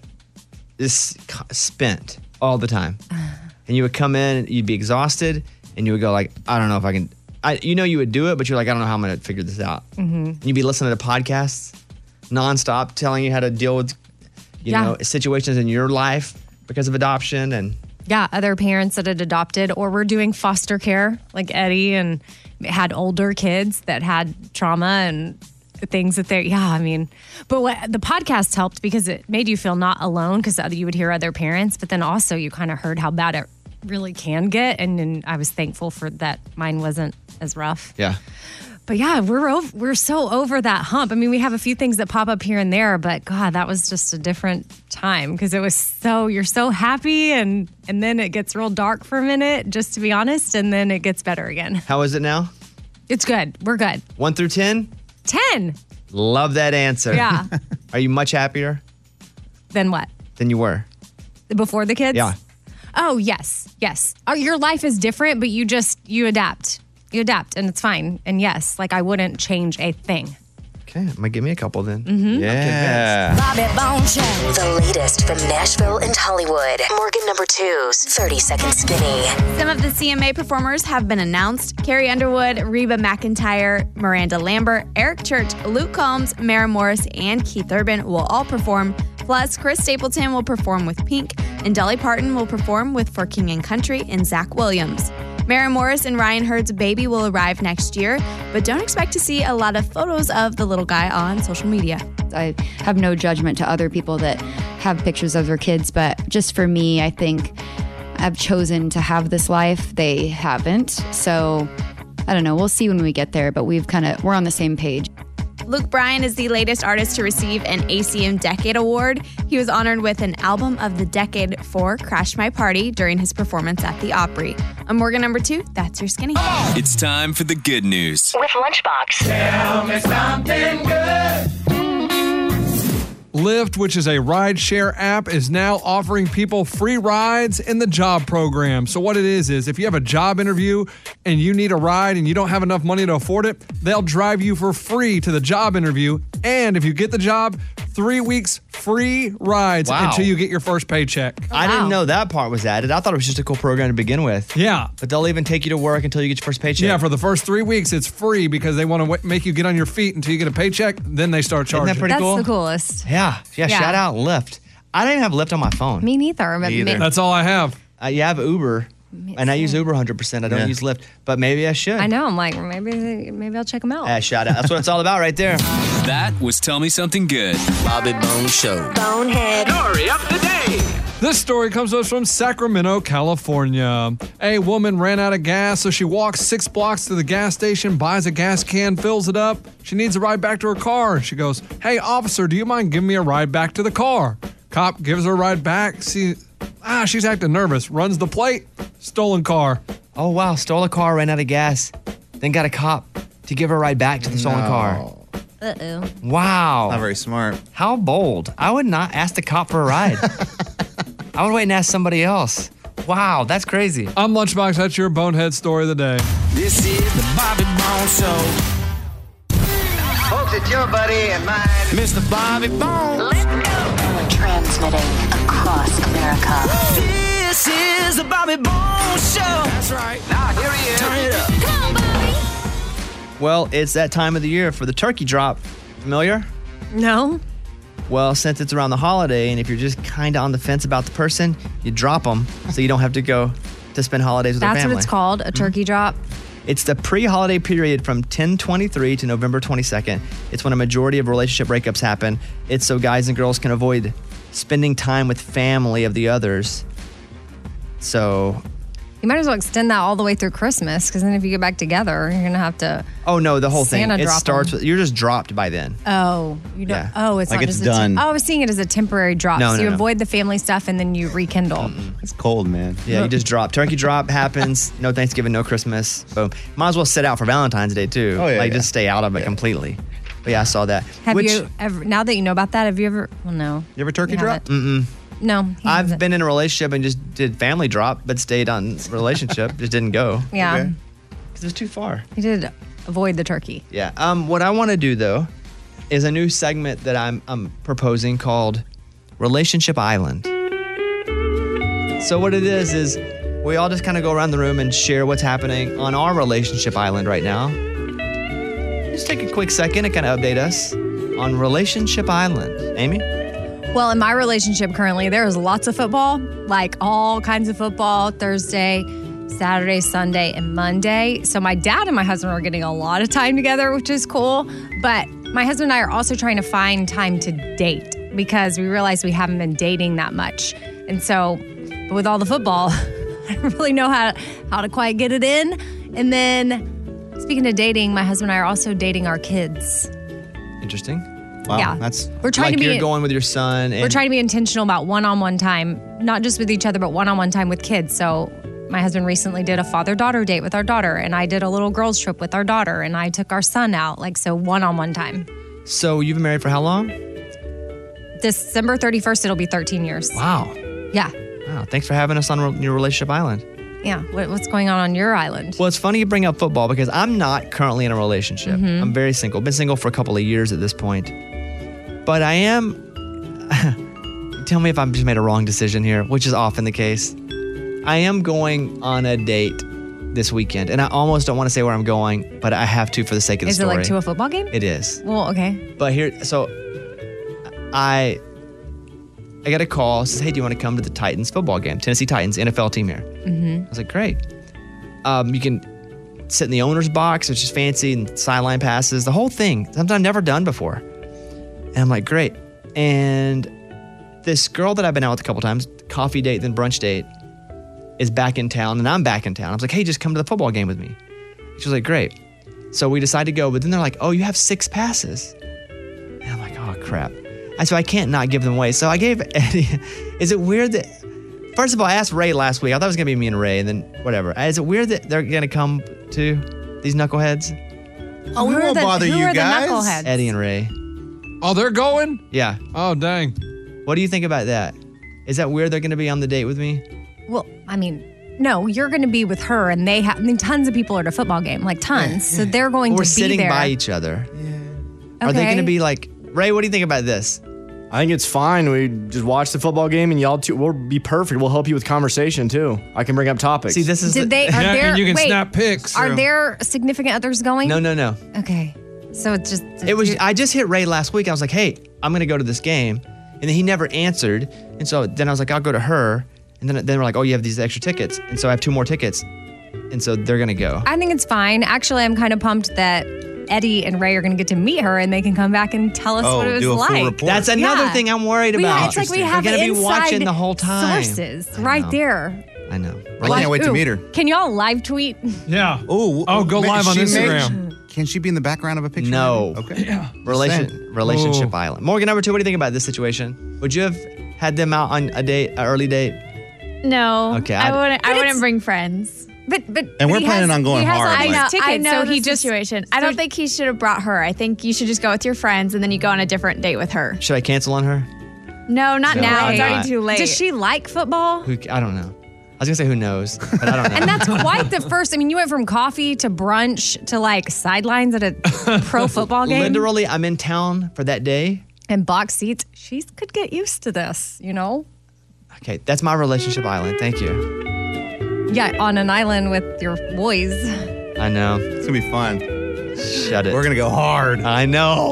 just spent all the time. And you would come in, you'd be exhausted, and you would go like, I don't know if I can. I, you know you would do it, but you're like, I don't know how I'm going to figure this out.
Mm-hmm.
And you'd be listening to podcasts nonstop, telling you how to deal with, you
Yeah.
know, situations in your life because of adoption and.
Yeah, other parents that had adopted or were doing foster care, like Eddie, and had older kids that had trauma and things that they're, yeah, I mean, but what the podcast helped because it made you feel not alone because you would hear other parents, but then also you kind of heard how bad it really can get. And, and I was thankful for that mine wasn't as rough.
Yeah.
But yeah, we're over, we're so over that hump. I mean, we have a few things that pop up here and there, but God, that was just a different time because it was so, you're so happy and, and then it gets real dark for a minute, just to be honest, and then it gets better again.
How is it now?
It's good. We're good.
One through ten?
ten.
Love that answer.
Yeah.
Are you much happier
Then what?
than you were?
Before the kids?
Yeah.
Oh, yes. Yes. Oh, your life is different, but you just, you adapt. You adapt and it's fine. And yes, like I wouldn't change a thing.
Okay, might give me a couple then.
Mm-hmm.
Yeah.
Bobby Bone Show. The latest from Nashville and Hollywood. Morgan number two's thirty Second Skinny.
Some of the C M A performers have been announced. Carrie Underwood, Reba McEntire, Miranda Lambert, Eric Church, Luke Combs, Mara Morris, and Keith Urban will all perform. Plus, Chris Stapleton will perform with Pink, and Dolly Parton will perform with For King and Country and Zach Williams. Mara Morris and Ryan Hurd's baby will arrive next year, but don't expect to see a lot of photos of the little guy on social media.
I have no judgment to other people that have pictures of their kids, but just for me, I think I've chosen to have this life. They haven't. So I don't know. We'll see when we get there, but we've kind of, we're on the same page.
Luke Bryan is the latest artist to receive an A C M Decade Award. He was honored with an Album of the Decade for Crash My Party during his performance at the Opry. I'm Morgan number two. That's your skinny.
It's time for the good news.
With Lunchbox.
Tell me something good.
Lyft, which is a ride-share app, is now offering people free rides in the job program. So what it is, is if you have a job interview and you need a ride and you don't have enough money to afford it, they'll drive you for free to the job interview. And if you get the job, three weeks free rides
Wow.
until you get your first paycheck.
I didn't know that part was added. I thought it was just a cool program to begin with.
Yeah.
But they'll even take you to work until you get your first paycheck.
Yeah, for the first three weeks, it's free because they want to w- make you get on your feet until you get a paycheck. Then they start charging.
Isn't that pretty
That's
cool?
the coolest.
Yeah. Yeah,
Yeah.
shout out Lyft. I don't even have Lyft on my phone.
Me neither. But
Me either.
ma-
That's all I have.
Uh, yeah, I have Uber, and I use
same.
Uber one hundred percent. I don't
Yeah.
use Lyft, but maybe I should.
I know. I'm like, maybe maybe I'll check them out.
Uh, shout out. That's what it's all about right there.
That was Tell Me Something Good.
Bobby Bone Show.
Bonehead.
Story of the day.
This story comes to us from Sacramento, California. A woman ran out of gas, so she walks six blocks to the gas station, buys a gas can, fills it up. She needs a ride back to her car. She goes, "Hey, officer, do you mind giving me a ride back to the car?" Cop gives her a ride back. See, ah, she's acting nervous. Runs the plate. Stolen car.
Oh, wow. Stole a car, ran out of gas, then got a cop to give her a ride back to the stolen
No.
car.
Uh-oh.
Wow.
Not very smart.
How bold. I would not ask the cop for a ride. I would wait and ask somebody else. Wow, that's crazy.
I'm Lunchbox. That's your bonehead story of the day.
This is the Bobby Bone Show.
Folks, it's your buddy and mine,
Mister Bobby Bone.
Let's go. Transmitting across America.
This is the Bobby Bone Show. That's right. Now here he is. Turn it up.
Come on, Bobby.
Well, it's that time of the year for the turkey drop. Familiar?
No.
Well, since it's around the holiday, and if you're just kind of on the fence about the person, you drop them so you don't have to go to spend holidays with their
That's
family.
what it's called, a turkey drop.
It's the pre-holiday period from ten twenty-three to November twenty-second. It's when a majority of relationship breakups happen. It's so guys and girls can avoid spending time with family of the others. So,
You might as well extend that all the way through Christmas because then if you get back together, you're going to have to.
oh no, the whole
Santa
thing. It
drop
starts
'em.
with, you're just dropped by then.
Oh, you don't.
Yeah.
Oh, it's
Like
not
it's
just a tem-
done.
oh, I was seeing it as a temporary drop.
No,
so
no,
you
no.
avoid the family stuff and then you rekindle.
It's cold, man.
Yeah, you just drop. Turkey drop happens. No Thanksgiving, no Christmas. Boom. Might as well sit out for Valentine's Day too.
Oh, yeah,
Like
yeah.
just stay out of it completely. But yeah, I saw that.
Have
Which,
you ever? Now that you know about that, have you ever? Well, no.
You ever turkey
You
drop?
haven't.
Mm-mm.
No. he
I've
hasn't.
been in a relationship and just did family drop, but stayed on relationship. Just didn't go.
Yeah.
Okay.
Because it was too far.
You did avoid the turkey.
Yeah. Um, what I want to do though is a new segment that I'm I'm proposing called Relationship Island. So what it is is we all just kind of go around the room and share what's happening on our relationship island right now. Just take a quick second and kind of update us on Relationship Island. Amy?
Well, in my relationship currently, there is lots of football, like all kinds of football, Thursday, Saturday, Sunday, and Monday. So my dad and my husband are getting a lot of time together, which is cool. But my husband and I are also trying to find time to date because we realize we haven't been dating that much. And so, but with all the football, I don't really know how, how to quite get it in. And then, speaking of dating, my husband and I are also dating our kids.
Interesting.
Wow,
Yeah.
that's
We're trying
like
to be.
you're going with your son. And
We're trying to be intentional about one-on-one time, not just with each other, but one-on-one time with kids. So my husband recently did a father-daughter date with our daughter, and I did a little girls trip with our daughter, and I took our son out. Like, so one-on-one time.
So you've been married for how long?
December thirty-first, it'll be thirteen years.
Wow.
Yeah.
Wow. Thanks for having us on your relationship island.
Yeah. What, what's going on on your island?
Well, it's funny you bring up football because I'm not currently in a relationship.
Mhm.
I'm very single. Been single for a couple of years at this point. But I am, tell me if I've just made a wrong decision here, which is often the case. I am going on a date this weekend, and I almost don't want to say where I'm going, but I have to for the sake of the
Is it
story.
like to a football game?
It is.
Well, okay.
But here, so I I got a call. It says, hey, do you want to come to the Titans football game? Tennessee Titans, N F L team here.
Mm-hmm.
I was like, great. Um, you can sit in the owner's box, which is fancy, and sideline passes, the whole thing. Something I've never done before. And I'm like, great. And this girl that I've been out with a couple times, coffee date, then brunch date, is back in town, and I'm back in town. I was like, hey, just come to the football game with me. She was like, great. So we decided to go, but then they're like, oh, you have six passes. And I'm like, oh, crap. I so I can't not give them away. So I gave Eddie. Is it weird that, first of all, I asked Ray last week. I thought it was going to be me and Ray, and then whatever. Is it weird that they're going to come to these knuckleheads?
Oh, we
Who are
won't
the-
bother
who
you
are the
guys.
knuckleheads?
Eddie and Ray.
Oh, they're going?
Yeah.
Oh, dang.
What do you think about that? Is that weird they're going to be on the date with me?
Well, I mean, no, you're going to be with her, and they have. I mean, tons of people are at a football game, like tons. So they're going
We're
to be
sitting
there.
by each other. Are they
Okay.
going to be like, Ray, what do you think about this?
I think it's fine. We just watch the football game and y'all two, we'll be perfect. We'll help you with conversation too. I can bring up topics.
See, this is
Did they? Are
Yeah,
there?
and you can
wait,
snap pics.
Are there significant others going?
No, no, no.
Okay. So it's just.
It was. I just hit Ray last week. I was like, "Hey, I'm gonna go to this game," and then he never answered. And so then I was like, "I'll go to her." And then then we're like, "Oh, you have these extra tickets," and so I have two more tickets, and so they're gonna go.
I think it's fine. Actually, I'm kind of pumped that Eddie and Ray are going to get to meet her, and they can come back and tell us
Oh,
what it was
do a full
like.
report.
That's another
Yeah.
thing I'm worried
We-
about.
it's like we
They're
have
gonna be watching
inside
the whole time.
Sources
I
right
know.
there.
I know.
I can't wait to
Ooh,
meet her.
Can y'all live tweet?
Yeah.
Oh,
Oh, go
man,
live on
she
Instagram.
may- can she be in the background of a picture?
No.
maybe? Okay.
Relation, relationship
Ooh.
island. Morgan, number two. What do you think about this situation? Would you have had them out on a date, an early date?
No.
Okay,
I
I'd-
wouldn't. I
But
wouldn't
it's-
bring friends.
But but
And
but
we're
he
planning
has-
on going
he has
hard,
all
I
like-
these
know.
tickets,
I know
so
the
he just
situation. I
so-
don't think he should have brought her. I think you should just go with your friends and then you go on a different date with her.
Should I cancel on her?
No, not
No,
now.
I'm
It's
not.
already too late.
Does she like football?
Who? I don't know. I was gonna say who knows, but I don't know.
And that's quite the first. I mean, you went from coffee to brunch to like sidelines at a pro football game
Literally, I'm in town for that day.
and box seats. She could get used to this, you know?
Okay, that's my relationship island. Thank you.
Yeah, on an island with your boys.
I know.
It's gonna be fun.
Shut it.
We're gonna go hard.
I know.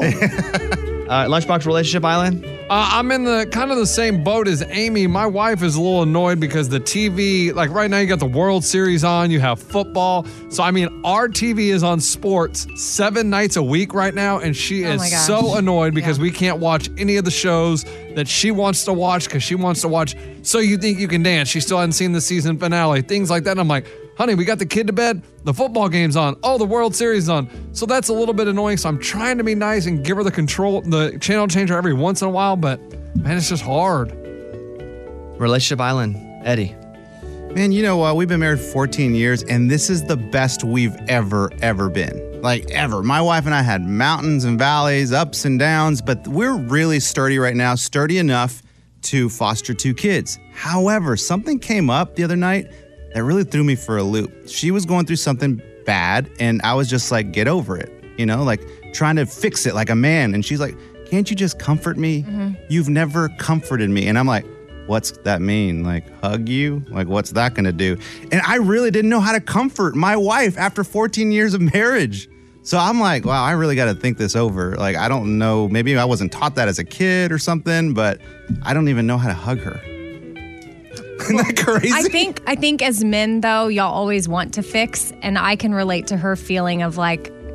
uh, Lunchbox relationship island.
Uh, I'm in the kind of the same boat as Amy. My wife is a little annoyed because the T V, like right now, you got the World Series on, you have football. So, I mean, our T V is on sports seven nights a week right now, and she
Oh my
is
gosh.
so annoyed because
Yeah.
we can't watch any of the shows that she wants to watch because she wants to watch So You Think You Can Dance. She still hasn't seen the season finale, things like that. And I'm like, honey, we got the kid to bed. The football game's on. Oh, the World Series is on. So that's a little bit annoying. So I'm trying to be nice and give her the control, the channel changer every once in a while. But man, it's just hard.
Relationship island. Eddie.
Man, you know what? We've been married for fourteen years, and this is the best we've ever, ever been. Like, ever. My wife and I had mountains and valleys, ups and downs, but we're really sturdy right now, sturdy enough to foster two kids. However, something came up the other night that really threw me for a loop. She was going through something bad, and I was just like, get over it, you know, like trying to fix it like a man. And she's like, can't you just comfort me?
Mm-hmm.
You've never comforted me. And I'm like, what's that mean? Like, hug you? Like, what's that gonna do? And I really didn't know how to comfort my wife after fourteen years of marriage. So I'm like, wow, I really gotta think this over. Like, I don't know, maybe I wasn't taught that as a kid or something, but I don't even know how to hug her. Isn't that crazy?
I think I think as men though, y'all always want to fix, and I can relate to her feeling of like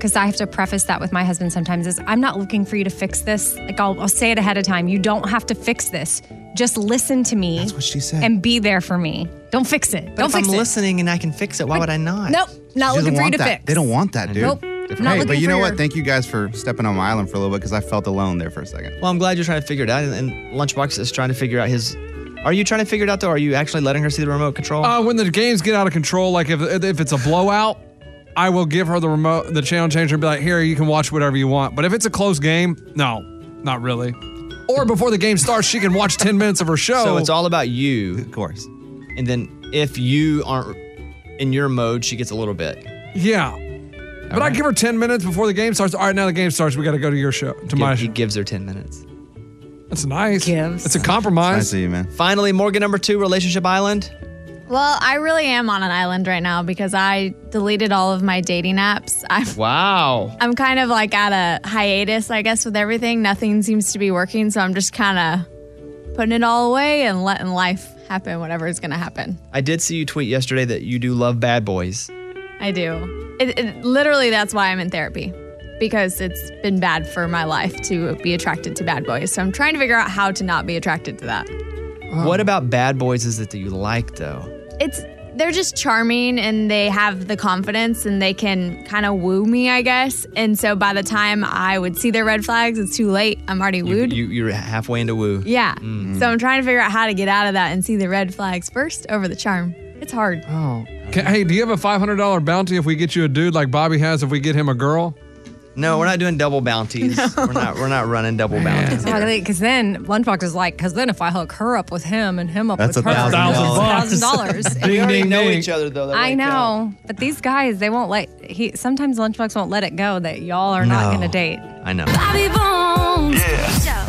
because I have to preface that with my husband sometimes, is I'm not looking for you to fix this. Like, I'll, I'll say it ahead of time. You don't have to fix this. Just listen to me.
That's what she said.
And be there for me. Don't fix it.
But
don't
if
fix
I'm
it.
listening and I can fix it, why would I not?
Nope. Not
She doesn't
looking for you
want
to
that.
fix.
They don't want that, dude.
Nope.
Hey,
Not
but
looking
you know
for
what?
your-
Thank you guys for stepping on my island for a little bit because I felt alone there for a second.
Well, I'm glad you're trying to figure it out. And, and Lunchbox is trying to figure out his. Are you trying to figure it out though? Or are you actually letting her see the remote control?
Uh, when the games get out of control, like if if it's a blowout, I will give her the remote, the channel changer, and be like, "Here, you can watch whatever you want." But if it's a close game, no, not really. Or before the game starts, she can watch ten minutes of her show.
So it's all about you,
of course.
And then if you aren't in your mode, she gets a little bit.
Yeah. But I give her ten minutes before the game starts. All right, now the game starts. We got to go to your show, to my show.
He gives her ten minutes.
That's nice.
Gives.
It's a compromise.
Nice of you, man.
Finally, Morgan number two, Relationship Island.
Well, I really am on an island right now because I deleted all of my dating apps. I'm,
Wow.
I'm kind of like at a hiatus, I guess, with everything. Nothing seems to be working, so I'm just kind of putting it all away and letting life happen, whatever is going to happen.
I did see you tweet yesterday that you do love bad boys.
I do. It, it, literally, that's why I'm in therapy, because it's been bad for my life to be attracted to bad boys. So I'm trying to figure out how to not be attracted to that.
What about bad boys is it that you like though?
It's they're just charming and they have the confidence and they can kind of woo me, I guess. And so by the time I would see their red flags, it's too late. I'm already
You,
wooed.
you, you're halfway into woo.
yeah.
Mm.
So I'm trying to figure out how to get out of that and see the red flags first over the charm. It's hard.
Oh. Can, hey, do you have a five hundred dollars bounty if we get you a dude like Bobby has if we get him a girl?
No, we're not doing double bounties. We're not. We're not running double bounties.
Because then Lunchbox is like, because then if I hook her up with him and him up
That's
with
a
her,
thousand
it's
dollars.
thousand dollars.
Ding, we already ding, know ding. each other though. That
I
won't
know, but these guys, they won't let. He sometimes Lunchbox won't let it go that y'all are not
No.
going to date.
I know.
Bobby Bones.
Yeah.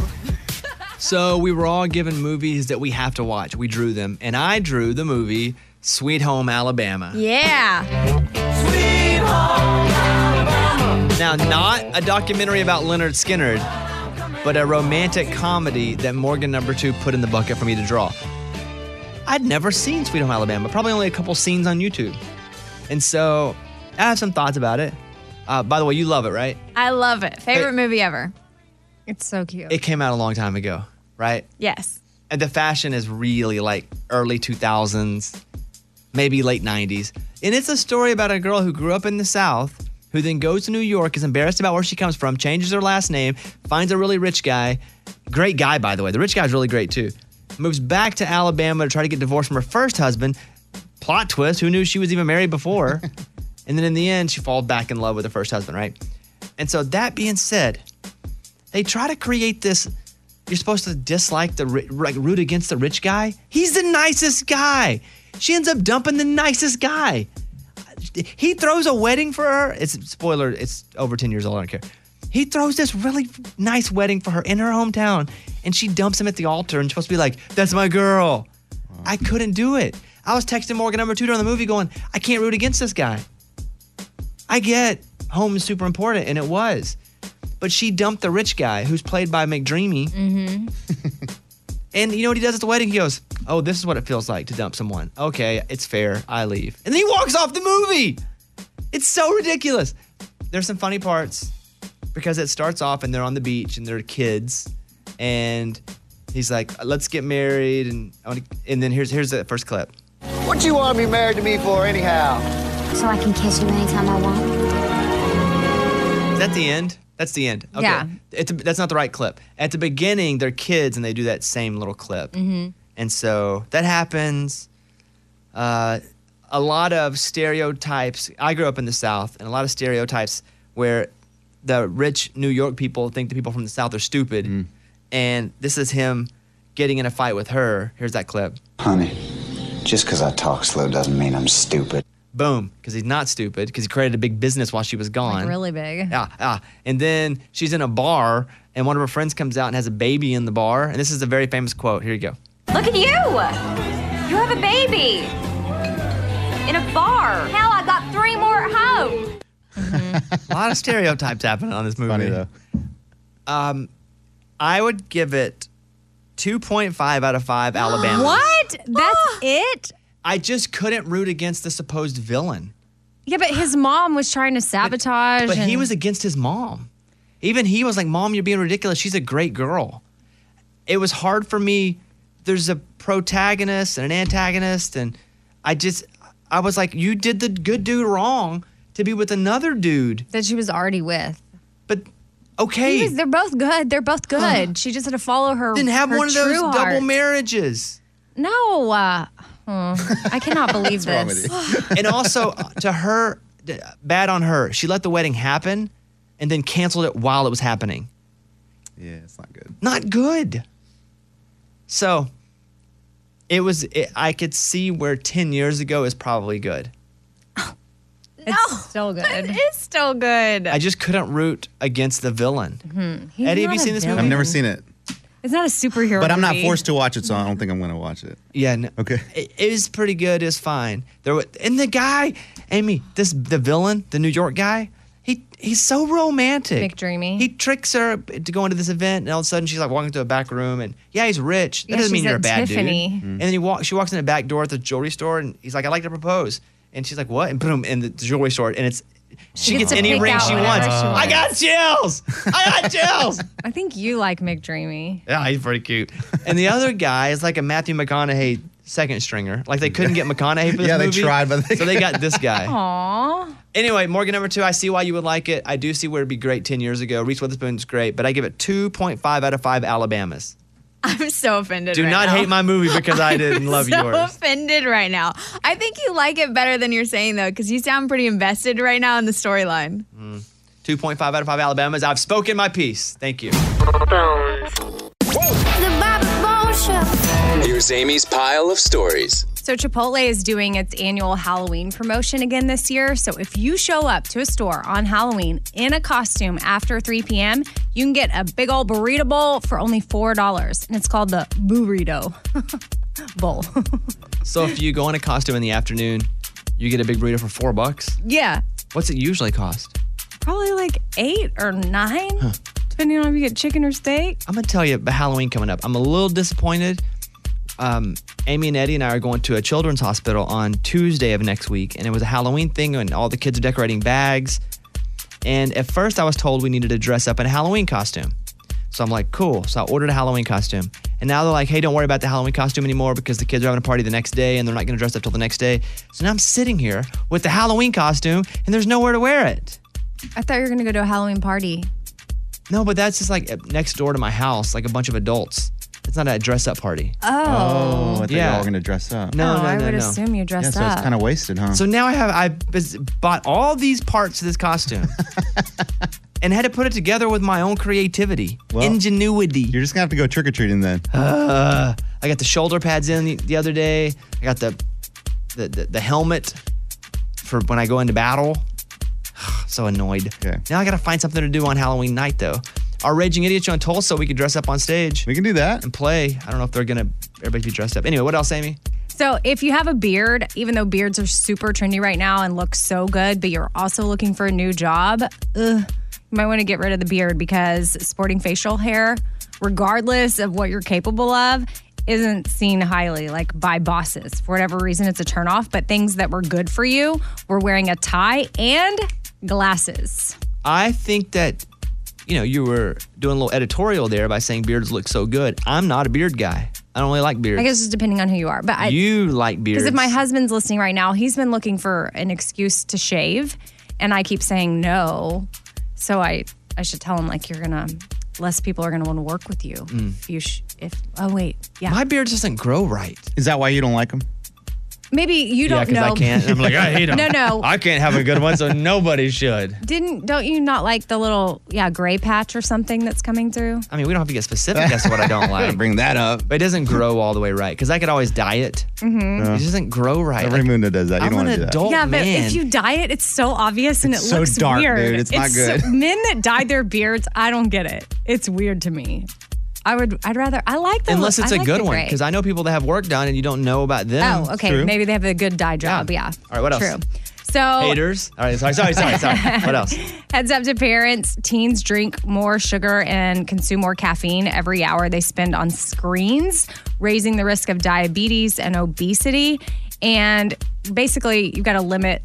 So we were all given movies that we have to watch. We drew them, and I drew the movie Sweet Home Alabama.
Yeah.
Sweet Home Alabama. Now, not a documentary about Leonard Skinner, but a romantic comedy that Morgan number two put in the bucket for me to draw. I'd never seen Sweet Home Alabama, probably only a couple scenes on YouTube. And so I have some thoughts about it. Uh, by the way, you love it, right?
I love it. Favorite movie ever.
It's so cute.
It came out a long time ago, right?
Yes.
And the fashion is really like early two thousands, maybe late nineties. And it's a story about a girl who grew up in the South, who then goes to New York, is embarrassed about where she comes from, changes her last name, finds a really rich guy. Great guy, by the way. The rich guy's really great, too. Moves back to Alabama to try to get divorced from her first husband. Plot twist, who knew she was even married before? And then in the end, she falls back in love with her first husband, right? And so that being said, they try to create this, you're supposed to dislike the, ri- like root against the rich guy. He's the nicest guy. She ends up dumping the nicest guy. He throws a wedding for her. It's spoiler, it's over ten years old, I don't care. He throws this really nice wedding for her in her hometown, and she dumps him at the altar and she's supposed to be like, that's my girl. I couldn't do it. I was texting Morgan number two during the movie going, I can't root against this guy. I get home is super important, and it was. But she dumped the rich guy who's played by McDreamy.
Mm-hmm.
And you know what he does at the wedding? He goes, oh, this is what it feels like to dump someone. Okay, it's fair. I leave. And then he walks off the movie. It's so ridiculous. There's some funny parts because it starts off and they're on the beach and they're kids. And he's like, let's get married. And I wanna, and then here's here's the first clip.
What you want to be married to me for anyhow?
So I can kiss you anytime I want.
Is that the end? That's the end. Okay.
Yeah.
It's a, that's not the right clip. At the beginning, they're kids and they do that same little clip.
Mm-hmm.
And so that happens. Uh, a lot of stereotypes. I grew up in the South, and a lot of stereotypes where the rich New York people think the people from the South are stupid.
Mm.
And this is him getting in a fight with her. Here's that clip.
Honey, just because I talk slow doesn't mean I'm stupid.
Boom, because he's not stupid, because he created a big business while she was gone.
Like really big.
Yeah, yeah. And then she's in a bar, and one of her friends comes out and has a baby in the bar. And this is a very famous quote. Here you go.
Look at you! You have a baby! In a bar! Hell, I got three more at home!
A lot of stereotypes happening on this movie.
Funny, though.
Um, I would give it two point five out of five Alabama.
What? That's it?
I just couldn't root against the supposed villain.
Yeah, but his mom was trying to sabotage.
But
and-
he was against his mom. Even he was like, Mom, you're being ridiculous. She's a great girl. It was hard for me. There's a protagonist and an antagonist. And I just, I was like, you did the good dude wrong to be with another dude.
that she was already with.
But, okay.
He was- they're both good. They're both good. She just had to follow her.
Didn't have
her
one of those
true
double
heart.
marriages.
No. Uh, oh, I cannot believe this.
And also, uh, to her, d- bad on her. She let the wedding happen and then canceled it while it was happening.
Yeah, it's not good.
Not good. So, it was, it, I could see where ten years ago is probably good.
It's still good.
It is still good.
I just couldn't root against the villain.
Mhm. He's
Eddie, have
not
you
a
seen this
villain.
movie?
I've never seen it,
It's not a superhero
but I'm not
movie.
forced to watch it, so I don't think I'm going to watch it.
Yeah. No,
Okay.
It, it was pretty good. It's fine. There were, and the guy, Amy, this the villain, the New York guy. He he's so romantic.
McDreamy.
He tricks her to go into this event, and all of a sudden she's like walking to a back room, and yeah, he's rich. That
Yeah,
doesn't mean
she's
you're a
at
bad
Tiffany.
dude.
Mhm.
And then he walk, she walks in the back door at the jewelry store, and he's like, "I'd like to propose," and she's like, "What?" And boom, in the jewelry store, and it's she,
She
gets
gets to
any
pick
ring
out
she
whatever
wants.
she
I got chills. I got chills.
I think you like McDreamy.
Yeah, he's pretty cute. And the other guy is like a Matthew McConaughey second stringer. Like they couldn't get McConaughey for this
Yeah, they
movie.
tried, but they-
so they got this guy.
Aww.
Anyway, Morgan number two, I see why you would like it. I do see where it'd be great ten years ago. Reese Witherspoon's great, but I give it two point five out of five Alabamas.
I'm so offended.
Do
right
not
now.
hate my movie because I didn't love
so
yours.
offended right now. I think you like it better than you're saying though, because you sound pretty invested right now in the storyline.
Mm. two point five out of five Alabamas. I've spoken my piece. Thank you.
Here's Amy's pile of stories.
So Chipotle is doing its annual Halloween promotion again this year. So if you show up to a store on Halloween in a costume after three p.m., you can get a big old burrito bowl for only four dollars. And it's called the burrito bowl.
So if you go in a costume in the afternoon, you get a big burrito for four bucks.
Yeah,
What's it usually cost?
probably like eight or nine, depending on if you get chicken or steak.
I'm gonna tell you about Halloween coming up. I'm a little disappointed. Um, Amy and Eddie and I are going to a children's hospital on Tuesday of next week, and it was a Halloween thing, and all the kids are decorating bags. And at first, I was told we needed to dress up in a Halloween costume. So I'm like, cool. So I ordered a Halloween costume, and now they're like, hey, don't worry about the Halloween costume anymore because the kids are having a party the next day, and they're not going to dress up till the next day. So now I'm sitting here with the Halloween costume, and there's nowhere to wear it.
I thought you were going to go to a Halloween party.
No, but that's just like next door to my house, like a bunch of adults. It's not a dress-up party.
Oh.
Oh, I thought
Yeah.
you all were going to dress up.
No,
Oh,
no,
I
no,
would
no.
assume you dressed
Yeah, so
up.
it's kind of wasted, huh?
So now I have I bus- bought all these parts of this costume and had to put it together with my own creativity,
Well,
ingenuity.
You're just going to have to go trick-or-treating then.
Uh, I got the shoulder pads in the, the other day. I got the, the the the helmet for when I go into battle. So annoyed.
Okay.
Now I got to find something to do on Halloween night though. Our Raging Idiot show in Tulsa, we could dress up on stage.
We can do that.
And play. I don't know if they're going to, everybody be dressed up. Anyway, what else, Amy?
So if you have a beard, even though beards are super trendy right now and look so good, but you're also looking for a new job, ugh, you might want to get rid of the beard because sporting facial hair, regardless of what you're capable of, isn't seen highly like by bosses. For whatever reason, it's a turnoff, but things that were good for you were wearing a tie and glasses.
I think that, you know, you were doing a little editorial there by saying beards look so good. I'm not a beard guy. I don't really like beards.
I guess it's depending on who you are. But I,
you like beards.
Because if my husband's listening right now, he's been looking for an excuse to shave, and I keep saying no. So I, I should tell him like you're gonna, less people are gonna want to work with you.
Mm.
If you, sh- if oh wait, yeah,
My beard doesn't grow right.
Is that why you don't like them?
maybe you
Yeah,
don't
because
know.
I can't. I'm like, I hate them.
No, no.
I can't have a good one, so nobody should.
Didn't don't you not like the little yeah gray patch or something that's coming through?
I mean, we don't have to get specific as to what I don't like.
Bring that up.
But it doesn't grow all the way right because I could always dye it.
Mm-hmm.
It just doesn't grow right.
Every
Like,
Mundo does that. You
I'm
don't
an
want to do that.
adult
yeah, but
man.
if you dye it, it's so obvious and
It's
it
so
looks
dark,
weird.
dude. It's not
so-
good.
men that dye their beards, I don't get it. It's weird to me. I would. I'd rather. I like the
Unless
look-
it's
I
a
like
good
the
one,
gray.
because I know people that have work done and you don't know about them.
Oh, okay. Maybe they have a good dye job. Yeah.
All right, what else?
True. So
Haters. All right, sorry, sorry, sorry, sorry. What else?
heads up to parents: teens drink more sugar and consume more caffeine every hour they spend on screens, raising the risk of diabetes and obesity. And basically, you've got to limit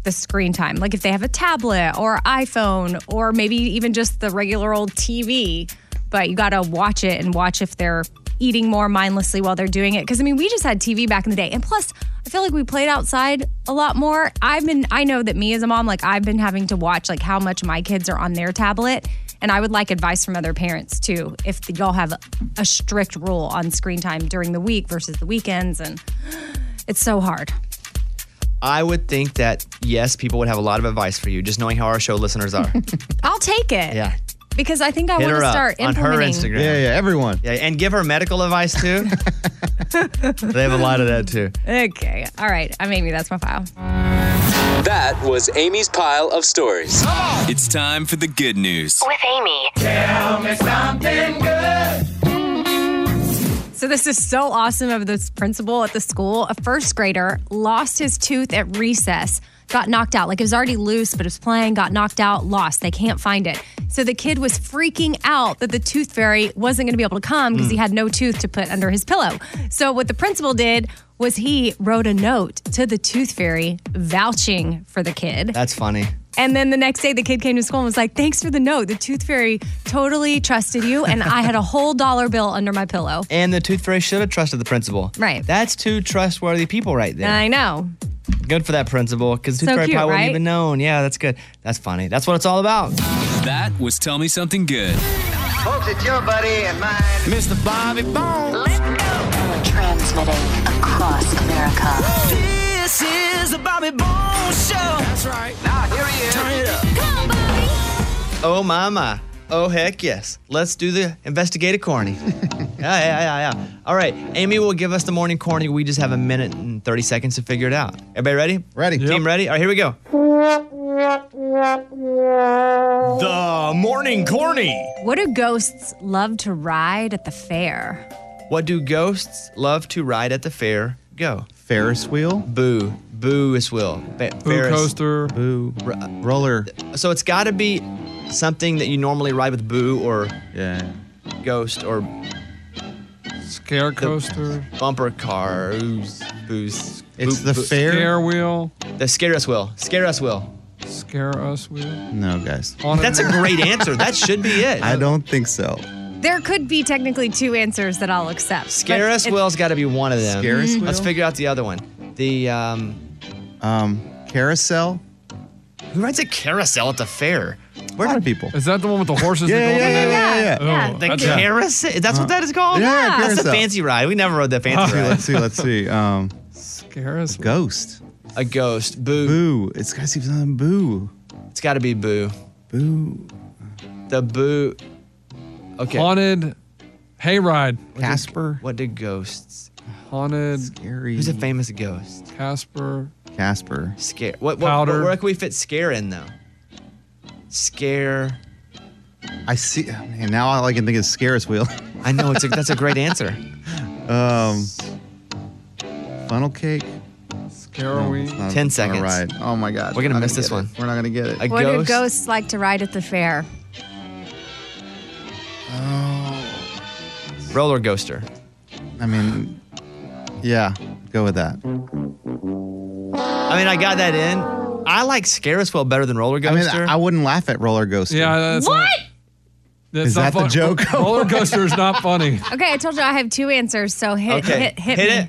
the screen time. Like if they have a tablet or iPhone or maybe even just the regular old T V, but you got to watch it and watch if they're eating more mindlessly while they're doing it. Because I mean, we just had T V back in the day. And plus, I feel like we played outside a lot more. I've been, I know that me as a mom, like I've been having to watch like how much my kids are on their tablet. And I would like advice from other parents too, if y'all have a strict rule on screen time during the week versus the weekends. And it's so hard.
I would think that, yes, people would have a lot of advice for you, just knowing how our show listeners are.
I'll take it.
Yeah.
Because I think I
Hit
want
her
to
up
start
on her
implementing.
Instagram.
Yeah, yeah, everyone.
Yeah, and give her medical advice too. They have a lot of that too.
Okay. All right. I'm Amy. That's my file.
That was Amy's pile of stories. It's time for the good news.
With Amy.
Tell me something good.
So this is so awesome of this principal at the school. A first grader lost his tooth at recess, got knocked out. Like it was already loose, but it was playing, got knocked out, lost. They can't find it. So the kid was freaking out that the tooth fairy wasn't going to be able to come because mm. he had no tooth to put under his pillow. So what the principal did was he wrote a note to the tooth fairy vouching for the kid.
That's funny.
And then the next day, the kid came to school and was like, thanks for the note. The tooth fairy totally trusted you, and I had a whole dollar bill under my pillow.
And the tooth fairy should have trusted the principal.
Right.
That's two trustworthy people right there.
I know.
Good for that principal, because the tooth
So
fairy
cute,
probably
right?
wouldn't even known. Yeah, that's good. That's funny. That's what it's all about.
That was Tell Me Something Good.
Folks, it's your buddy and mine, Mister Bobby Bones.
Transmitting across America.
This is the Bobby Bones Show. That's right. Now here he is. Turn it up. Come on, Bobby.
Oh, mama. Oh, heck yes. Let's do the investigative corny. yeah, yeah, yeah, yeah. All right. Amy will give us the morning corny. We just have a minute and thirty seconds to figure it out. Everybody ready?
Ready.
Team ready? All right, here we go.
The morning corny.
What do ghosts love to ride at the fair?
What do ghosts love to ride at the fair? Go.
Ferris wheel.
Boo. Boo-is wheel. Ba-
Boo
Ferris.
coaster.
Boo.
R-
Roller.
So it's got to be something that you normally ride with Boo or
Yeah.
Ghost or
Scare coaster.
bumper car. Booze. Booze.
It's
Boo-
the
boo-
fair.
Scare wheel.
The scare us wheel. Scare us wheel.
Scare us wheel.
No, guys.
Haunted
That's a
wheel.
great answer. That should be it.
I don't think so.
There could be technically two answers that I'll accept.
Scare
but
us
it's-
wheel's got to be one of them.
Scare us wheel?
Let's figure out the other one. The um,
Um, carousel.
who rides a carousel at the fair?
A lot of people.
Is that the one with the horses?
Yeah,
that go
yeah,
up and
yeah,
down?
yeah, yeah,
yeah.
Oh,
The
that's-
carousel? That's what that is called?
Yeah, yeah,
That's the
carousel.
fancy ride. We never rode the fancy ride.
Let's see. Let's see. Um,
Scare us.
ghost.
A ghost. Boo.
Boo. It's got to be something. Boo.
It's got to be Boo.
Boo.
The Boo. Okay.
Haunted hayride.
Casper.
What do ghosts?
Haunted
Scary.
Who's a famous ghost?
Casper.
Casper.
Scare. What? What?
Powder.
Where can we fit scare in though? Scare.
I see. Man, now all I can think is Scaris wheel.
I know it's a, that's a great answer.
um, funnel cake.
Scare we.
it's not-
Ten
it's not a
seconds.
ride. Oh my God.
We're gonna
not
miss this
get it.
one.
We're not gonna get it.
A
What
ghost.
do ghosts like to ride at the fair?
Roller coaster.
I mean, yeah. Go with that.
I mean, I got that in. I like Scaris wheel better than roller
I mean,
coaster.
I wouldn't laugh at roller coaster.
Yeah, that's
What?
Not, that's
Is
not
that the
fun-
joke?
Roller coaster is not funny.
Okay, I told you I have two answers, so hit
okay.
hit hit,
Hit
me.
it.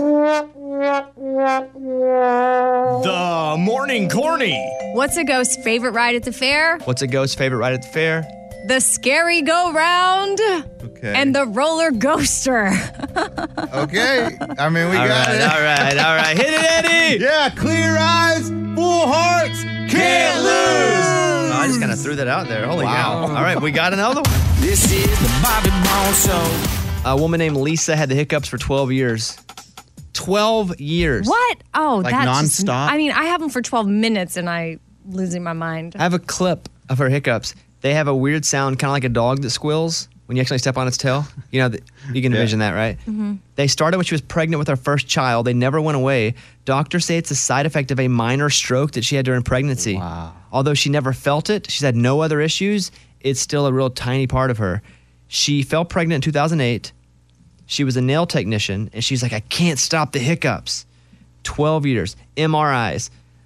The morning corny.
What's a ghost's favorite ride at the fair?
What's a ghost's favorite ride at the fair?
The scary go round
Okay.
and the roller coaster.
Okay. I mean, we
All
got
right,
it.
all right, all right. Hit it, Eddie.
Yeah. Clear eyes, full hearts, can't lose.
Oh, I just kind of threw that out there. Holy
Wow.
cow. All right, we got another one.
This is the Bobby Bones Show.
A woman named Lisa had the hiccups for twelve years. twelve years.
What? Oh,
Like
that's just-
nonstop?
I mean, I have them for twelve minutes and I losing my mind.
I have a clip of her hiccups. They have a weird sound, kind of like a dog that squeals when you actually step on its tail. You know, the, you can
Yeah.
envision that, right? Mm-hmm. They started when she was pregnant with her first child. They never went away. Doctors say it's a side effect of a minor stroke that she had during pregnancy.
Wow.
Although she never felt it, she's had no other issues. It's still a real tiny part of her. She fell pregnant in two thousand eight. She was a nail technician, and she's like, I can't stop the hiccups. twelve years, M R Is,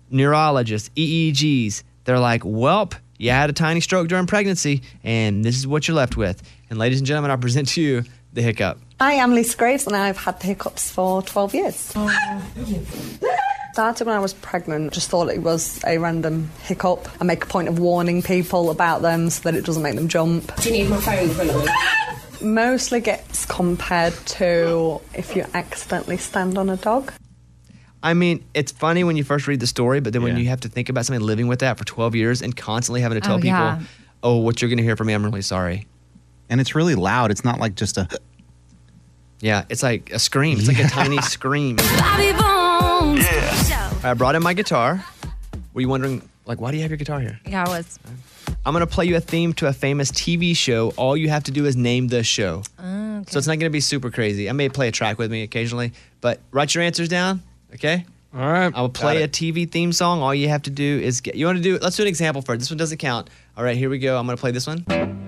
neurologists, E E Gs. They're like, welp, you had a tiny stroke during pregnancy, and this is what you're left with. And ladies and gentlemen, I present to you the hiccup.
I am Lisa Graves, and I've had the hiccups for twelve years. Started when I was pregnant, just thought it was a random hiccup. I make a point of warning people about them so that it doesn't make them jump.
Do you need my phone for a little bit?
Mostly gets compared to if you accidentally stand on a dog.
I mean, it's funny when you first read the story, but then when
Yeah.
you have to think about somebody living with that for twelve years and constantly having to tell
Oh,
people,
yeah.
oh, what you're going to hear from me, I'm really sorry.
And it's really loud. It's not like just a.
Yeah, it's like a scream. It's like a tiny scream.
Bobby Bones.
I brought in my guitar. Were you wondering, like, why do you have your guitar here?
Yeah, I was.
I'm going to play you a theme to a famous T V show. All you have to do is name the show.
Oh, okay.
So it's not going to be super crazy. I may play a track with me occasionally, but write your answers down, okay?
All right.
I will play a T V theme song. All you have to do is get. You want to do? Let's do an example first. This one doesn't count. All right, here we go. I'm going to play this one.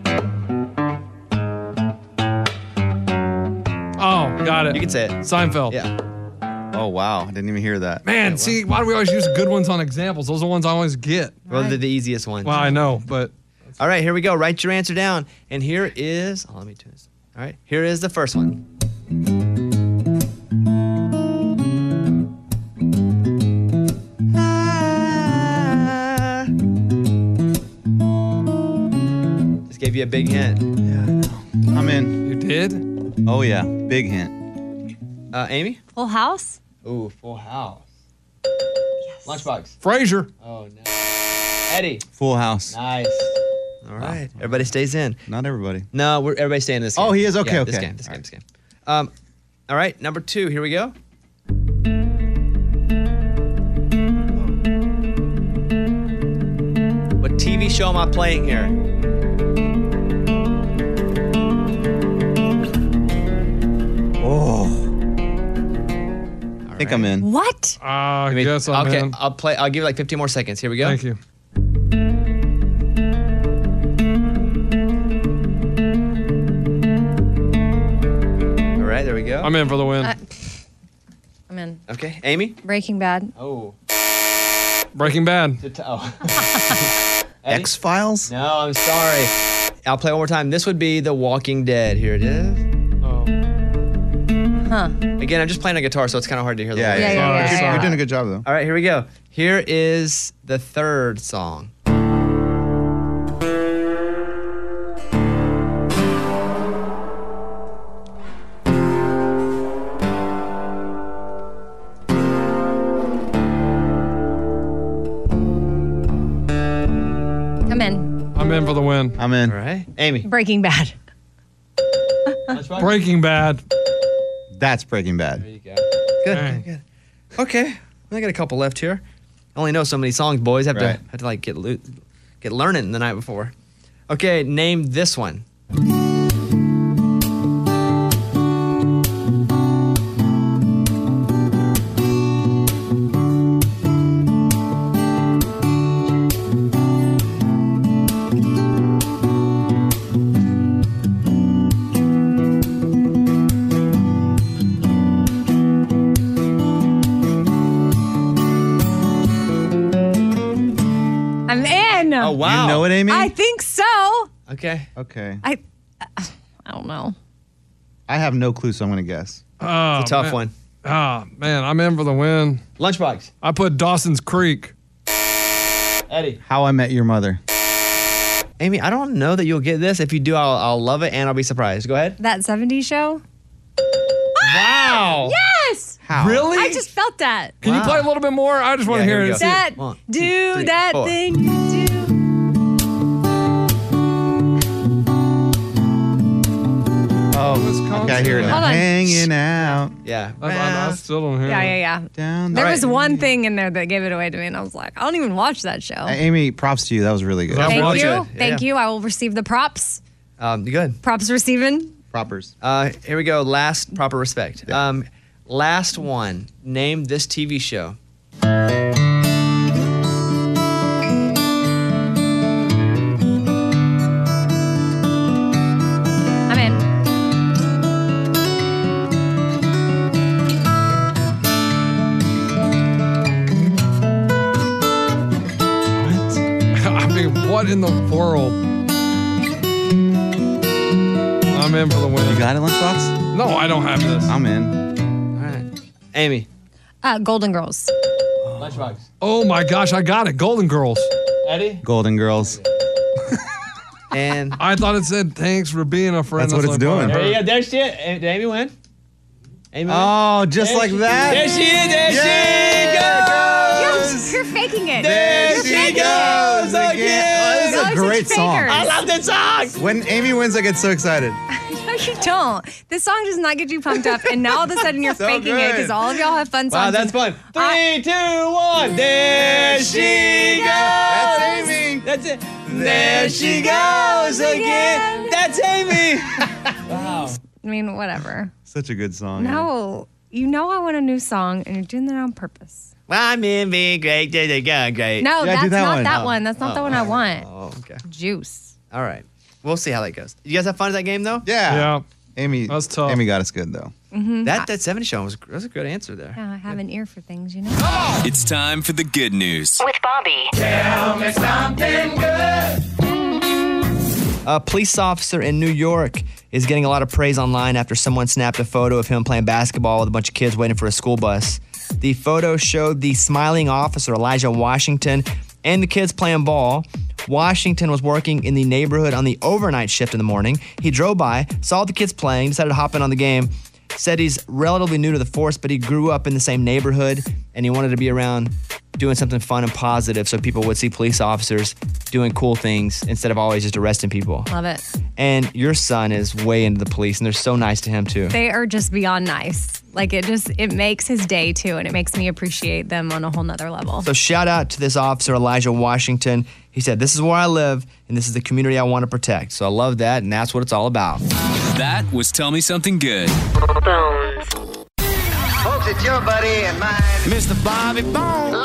Oh, got it.
You can say it.
Seinfeld.
Yeah.
Oh, wow. I didn't even hear that.
Man, see, why do we always use good ones on examples? Those are the ones I always get.
Well, they're the easiest ones.
Well, I know, but.
All right, here we go. Write your answer down. And here is. Oh, let me do this. All right, here is the first one. Just gave you a big hint.
I'm in.
You did?
Oh, yeah. Big hint.
Uh, Amy?
Full House?
Ooh, Full House. Lunchbox.
Frasier.
Oh, no. Eddie.
Full House.
Nice. All right. Everybody stays in.
Not everybody.
No, we're everybody staying in this game.
Oh, he is? Okay,
Yeah,
okay.
This game, this
All
game,
right.
this game. Um, all right, number two. Here we go. What T V show am I playing here?
Oh. I think I'm in.
What?
Uh, I guess I'm
okay,
in.
I'll play. I'll give you like fifteen more seconds. Here we go.
Thank you.
All right, there we go.
I'm in for the win.
Uh, I'm in.
Okay, Amy.
Breaking Bad.
Oh.
Breaking Bad.
Oh.
X Files?
No, I'm sorry. I'll play one more time. This would be The Walking Dead. Here it is.
Oh.
Huh.
Again, I'm just playing a guitar, so it's kind of hard to hear the
Yeah,
words.
yeah,
Yeah, yeah, yeah,
You're,
yeah.
you're doing a good job, though.
All right, here we go. Here is the third song.
I'm in.
I'm in for the win.
I'm in.
All right, Amy.
Breaking Bad.
Breaking Bad.
That's Breaking Bad.
There you go. Good,
Dang.
good. Okay, I got a couple left here. I only know so many songs, boys. Have
Right.
to have to like get lo- get learning the night before. Okay, name this one.
I'm in.
Oh wow!
You know it, Amy?
I think so.
Okay.
Okay.
I I don't know.
I have no clue, so I'm going to guess.
Oh,
It's a tough
man.
one.
Ah, man, I'm in for the win.
Lunchbox.
I put Dawson's Creek.
Eddie.
How I Met Your Mother.
Amy, I don't know that you'll get this. If you do, I'll, I'll love it and I'll be surprised. Go ahead.
That seventies show?
Wow.
Yes.
How?
Really?
I just felt that.
Can you
Wow.
play a little bit more? I just want
Yeah,
to
here
hear
we
it.
go.
See it.
That
One, two,
do
three,
that
four.
thing you do.
Oh,
Wisconsin.
okay, I hear it now.
Hold on.
Hanging out.
Yeah.
I, I, I still don't hear
Yeah,
it.
yeah, yeah.
Down
There
the-
was one thing in there that gave it away to me, and I was like, I don't even watch that show.
Hey, Amy, props to you. That was really good.
That
Thank
was
you.
good. Yeah,
Thank
yeah.
you. I will receive the props.
Um, good.
Props receiving.
Propers.
Uh, here we go. Last proper respect. Um, last one. Name this T V show.
I'm in.
in the world? I'm in for the win.
You got it, Lunchbox?
No, I don't have this.
I'm in.
All right. Amy.
Uh, Golden Girls.
Lunchbox.
Oh my gosh, I got it. Golden Girls.
Eddie?
Golden Girls.
And
I thought it said thanks for being a friend.
That's what it's doing.
There you go. There she is. Did Amy win? Amy win?
Oh, just
There
like
she-
that?
There she is. There she goes.
You're, you're faking it.
There
you're
she
faking
goes
it.
again.
Oh, this is
Y'all
a
are
great
such
song.
fakers.
I love this song.
When Amy wins, I get so excited.
No, you don't. This song does not get you pumped up, and now all of a sudden you're
So
faking it
good.
because all of y'all have fun songs.
Wow, that's
and
fun. Three, two, one. There she goes.
That's Amy.
That's it. There she goes again. That's Amy. Wow.
I mean, whatever.
Such a good song.
No, you know I want a new song, and you're doing that on purpose.
I'm in big, great, day, they go, great.
No,
Yeah, do
that's
that
not
one.
that
Oh.
one. That's not the
Oh.
one I want.
Oh, okay.
Juice.
All right. We'll see how that goes. You guys have fun at that game, though?
Yeah.
Yeah.
Amy,
That's tough.
Amy got us good, though.
Mm-hmm.
That that seventy show was, was a good answer there.
Yeah, I have an ear for things, you know.
It's time for the good news.
With Bobby.
Tell me something good.
A police officer in New York is getting a lot of praise online after someone snapped a photo of him playing basketball with a bunch of kids waiting for a school bus. The photo showed the smiling officer, Elijah Washington, and the kids playing ball. Washington was working in the neighborhood on the overnight shift in the morning. He drove by, saw the kids playing, decided to hop in on the game. Said he's relatively new to the force, but he grew up in the same neighborhood and he wanted to be around doing something fun and positive so people would see police officers doing cool things instead of always just arresting people.
Love it.
And your son is way into the police and they're so nice to him too.
They are just beyond nice. Like it just, it makes his day too, and it makes me appreciate them on a whole nother level.
So shout out to this officer, Elijah Washington. He said, this is where I live and this is the community I want to protect. So I love that and that's what it's all about.
That was Tell Me Something Good.
Folks, it's your buddy and mine, Mister Bobby Bones.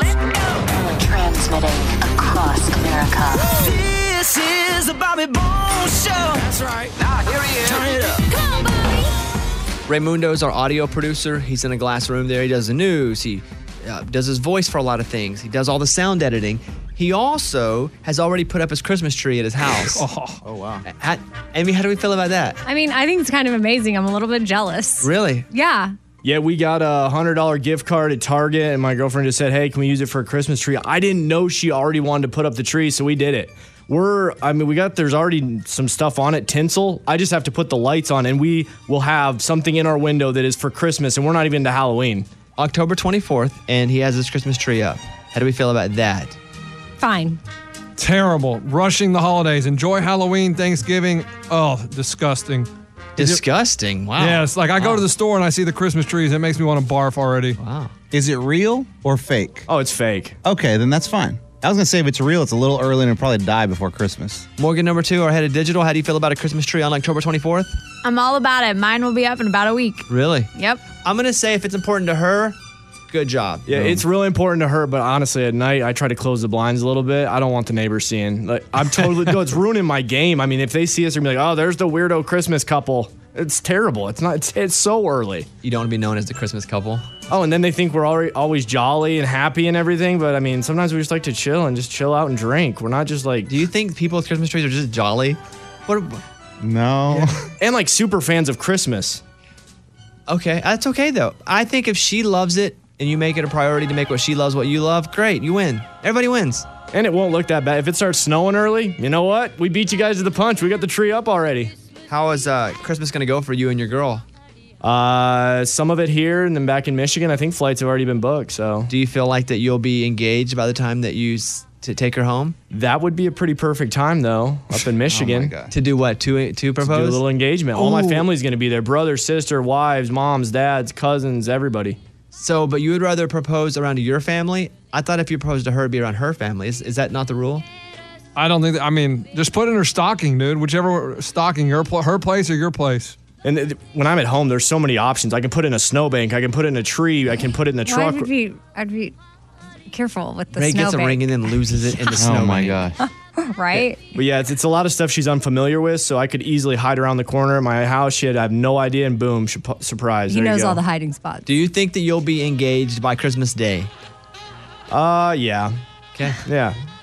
Transmitting across America.
This is the Bobby Bones Show. That's right. Now here he is. Turn it up. Come on, Bobby.
Raymundo's our audio producer. He's in a glass room there. He does the news. He uh, does his voice for a lot of things. He does all the sound editing. He also has already put up his Christmas tree at his house.
Oh,
Oh, wow.
How- Amy, how do we feel about that?
I mean, I think it's kind of amazing. I'm a little bit jealous.
Really?
Yeah.
Yeah, we got a one hundred dollars gift card at Target, and my girlfriend just said, hey, can we use it for a Christmas tree? I didn't know she already wanted to put up the tree, so we did it. We're, I mean, we got, there's already some stuff on it, tinsel. I just have to put the lights on, and we will have something in our window that is for Christmas, and we're not even into Halloween.
October twenty-fourth, and he has his Christmas tree up. How do we feel about that?
Fine.
terrible. Rushing the holidays. Enjoy Halloween, Thanksgiving. Oh, disgusting.
Disgusting. Wow.
Yes, like I go
Wow.
to the store and I see the Christmas trees. It makes me want to barf already.
Wow.
Is it real or fake?
Oh, it's fake.
Okay, then that's fine. I was gonna say if it's real, it's a little early and it'll probably die before Christmas.
Morgan, number two, our head of digital. How do you feel about a Christmas tree on October twenty-fourth?
I'm all about it. Mine will be up in about a week.
Really?
Yep.
I'm going to say if it's important to her, good job.
Yeah, it's really important to her, but honestly, at night, I try to close the blinds a little bit. I don't want the neighbors seeing. Like, I'm totally, no, it's ruining my game. I mean, if they see us, they're going to be like, oh, there's the weirdo Christmas couple. It's terrible. It's not, it's, it's so early.
You don't want to be known as the Christmas couple.
Oh, and then they think we're already, always jolly and happy and everything, but I mean, sometimes we just like to chill and just chill out and drink. We're not just like.
Do you think people with Christmas trees are just jolly? What?
No.
Yeah. And like super fans of Christmas.
Okay, that's okay though. I think if she loves it and you make it a priority to make what she loves what you love, great, you win. Everybody wins.
And it won't look that bad. If it starts snowing early, you know what? We beat you guys to the punch. We got the tree up already.
How is uh, Christmas going to go for you and your girl?
Uh, some of it here and then back in Michigan. I think flights have already been booked. So,
do you feel like that you'll be engaged by the time that you s- to take her home?
That would be a pretty perfect time though, up in Michigan.
oh to do what? To to propose?
To do a little engagement. All my
Ooh.
family's going to be there: brother, sister, wives, moms, dads, cousins, everybody.
So, but you would rather propose around your family? I thought if you proposed to her, it'd be around her family. Is is that not the rule?
I don't think that, I mean, just put in her stocking, dude. Whichever stocking, her, pl- her place or your place.
And th- when I'm at home, there's so many options. I can put it in a snowbank. I can put it in a tree. I can put it in the
Well,
truck.
I'd be, I'd be careful with the
Ray gets a
snowbank.
ring and then loses it in the snow.
Oh my gosh.
Right?
But yeah, it's, it's a lot of stuff she's unfamiliar with, so I could easily hide around the corner of my house. She'd have no idea, and boom, sh- surprise.
He
there you
knows
go.
all the hiding spots.
Do you think that you'll be engaged by Christmas Day?
Uh, yeah.
Okay.
Yeah.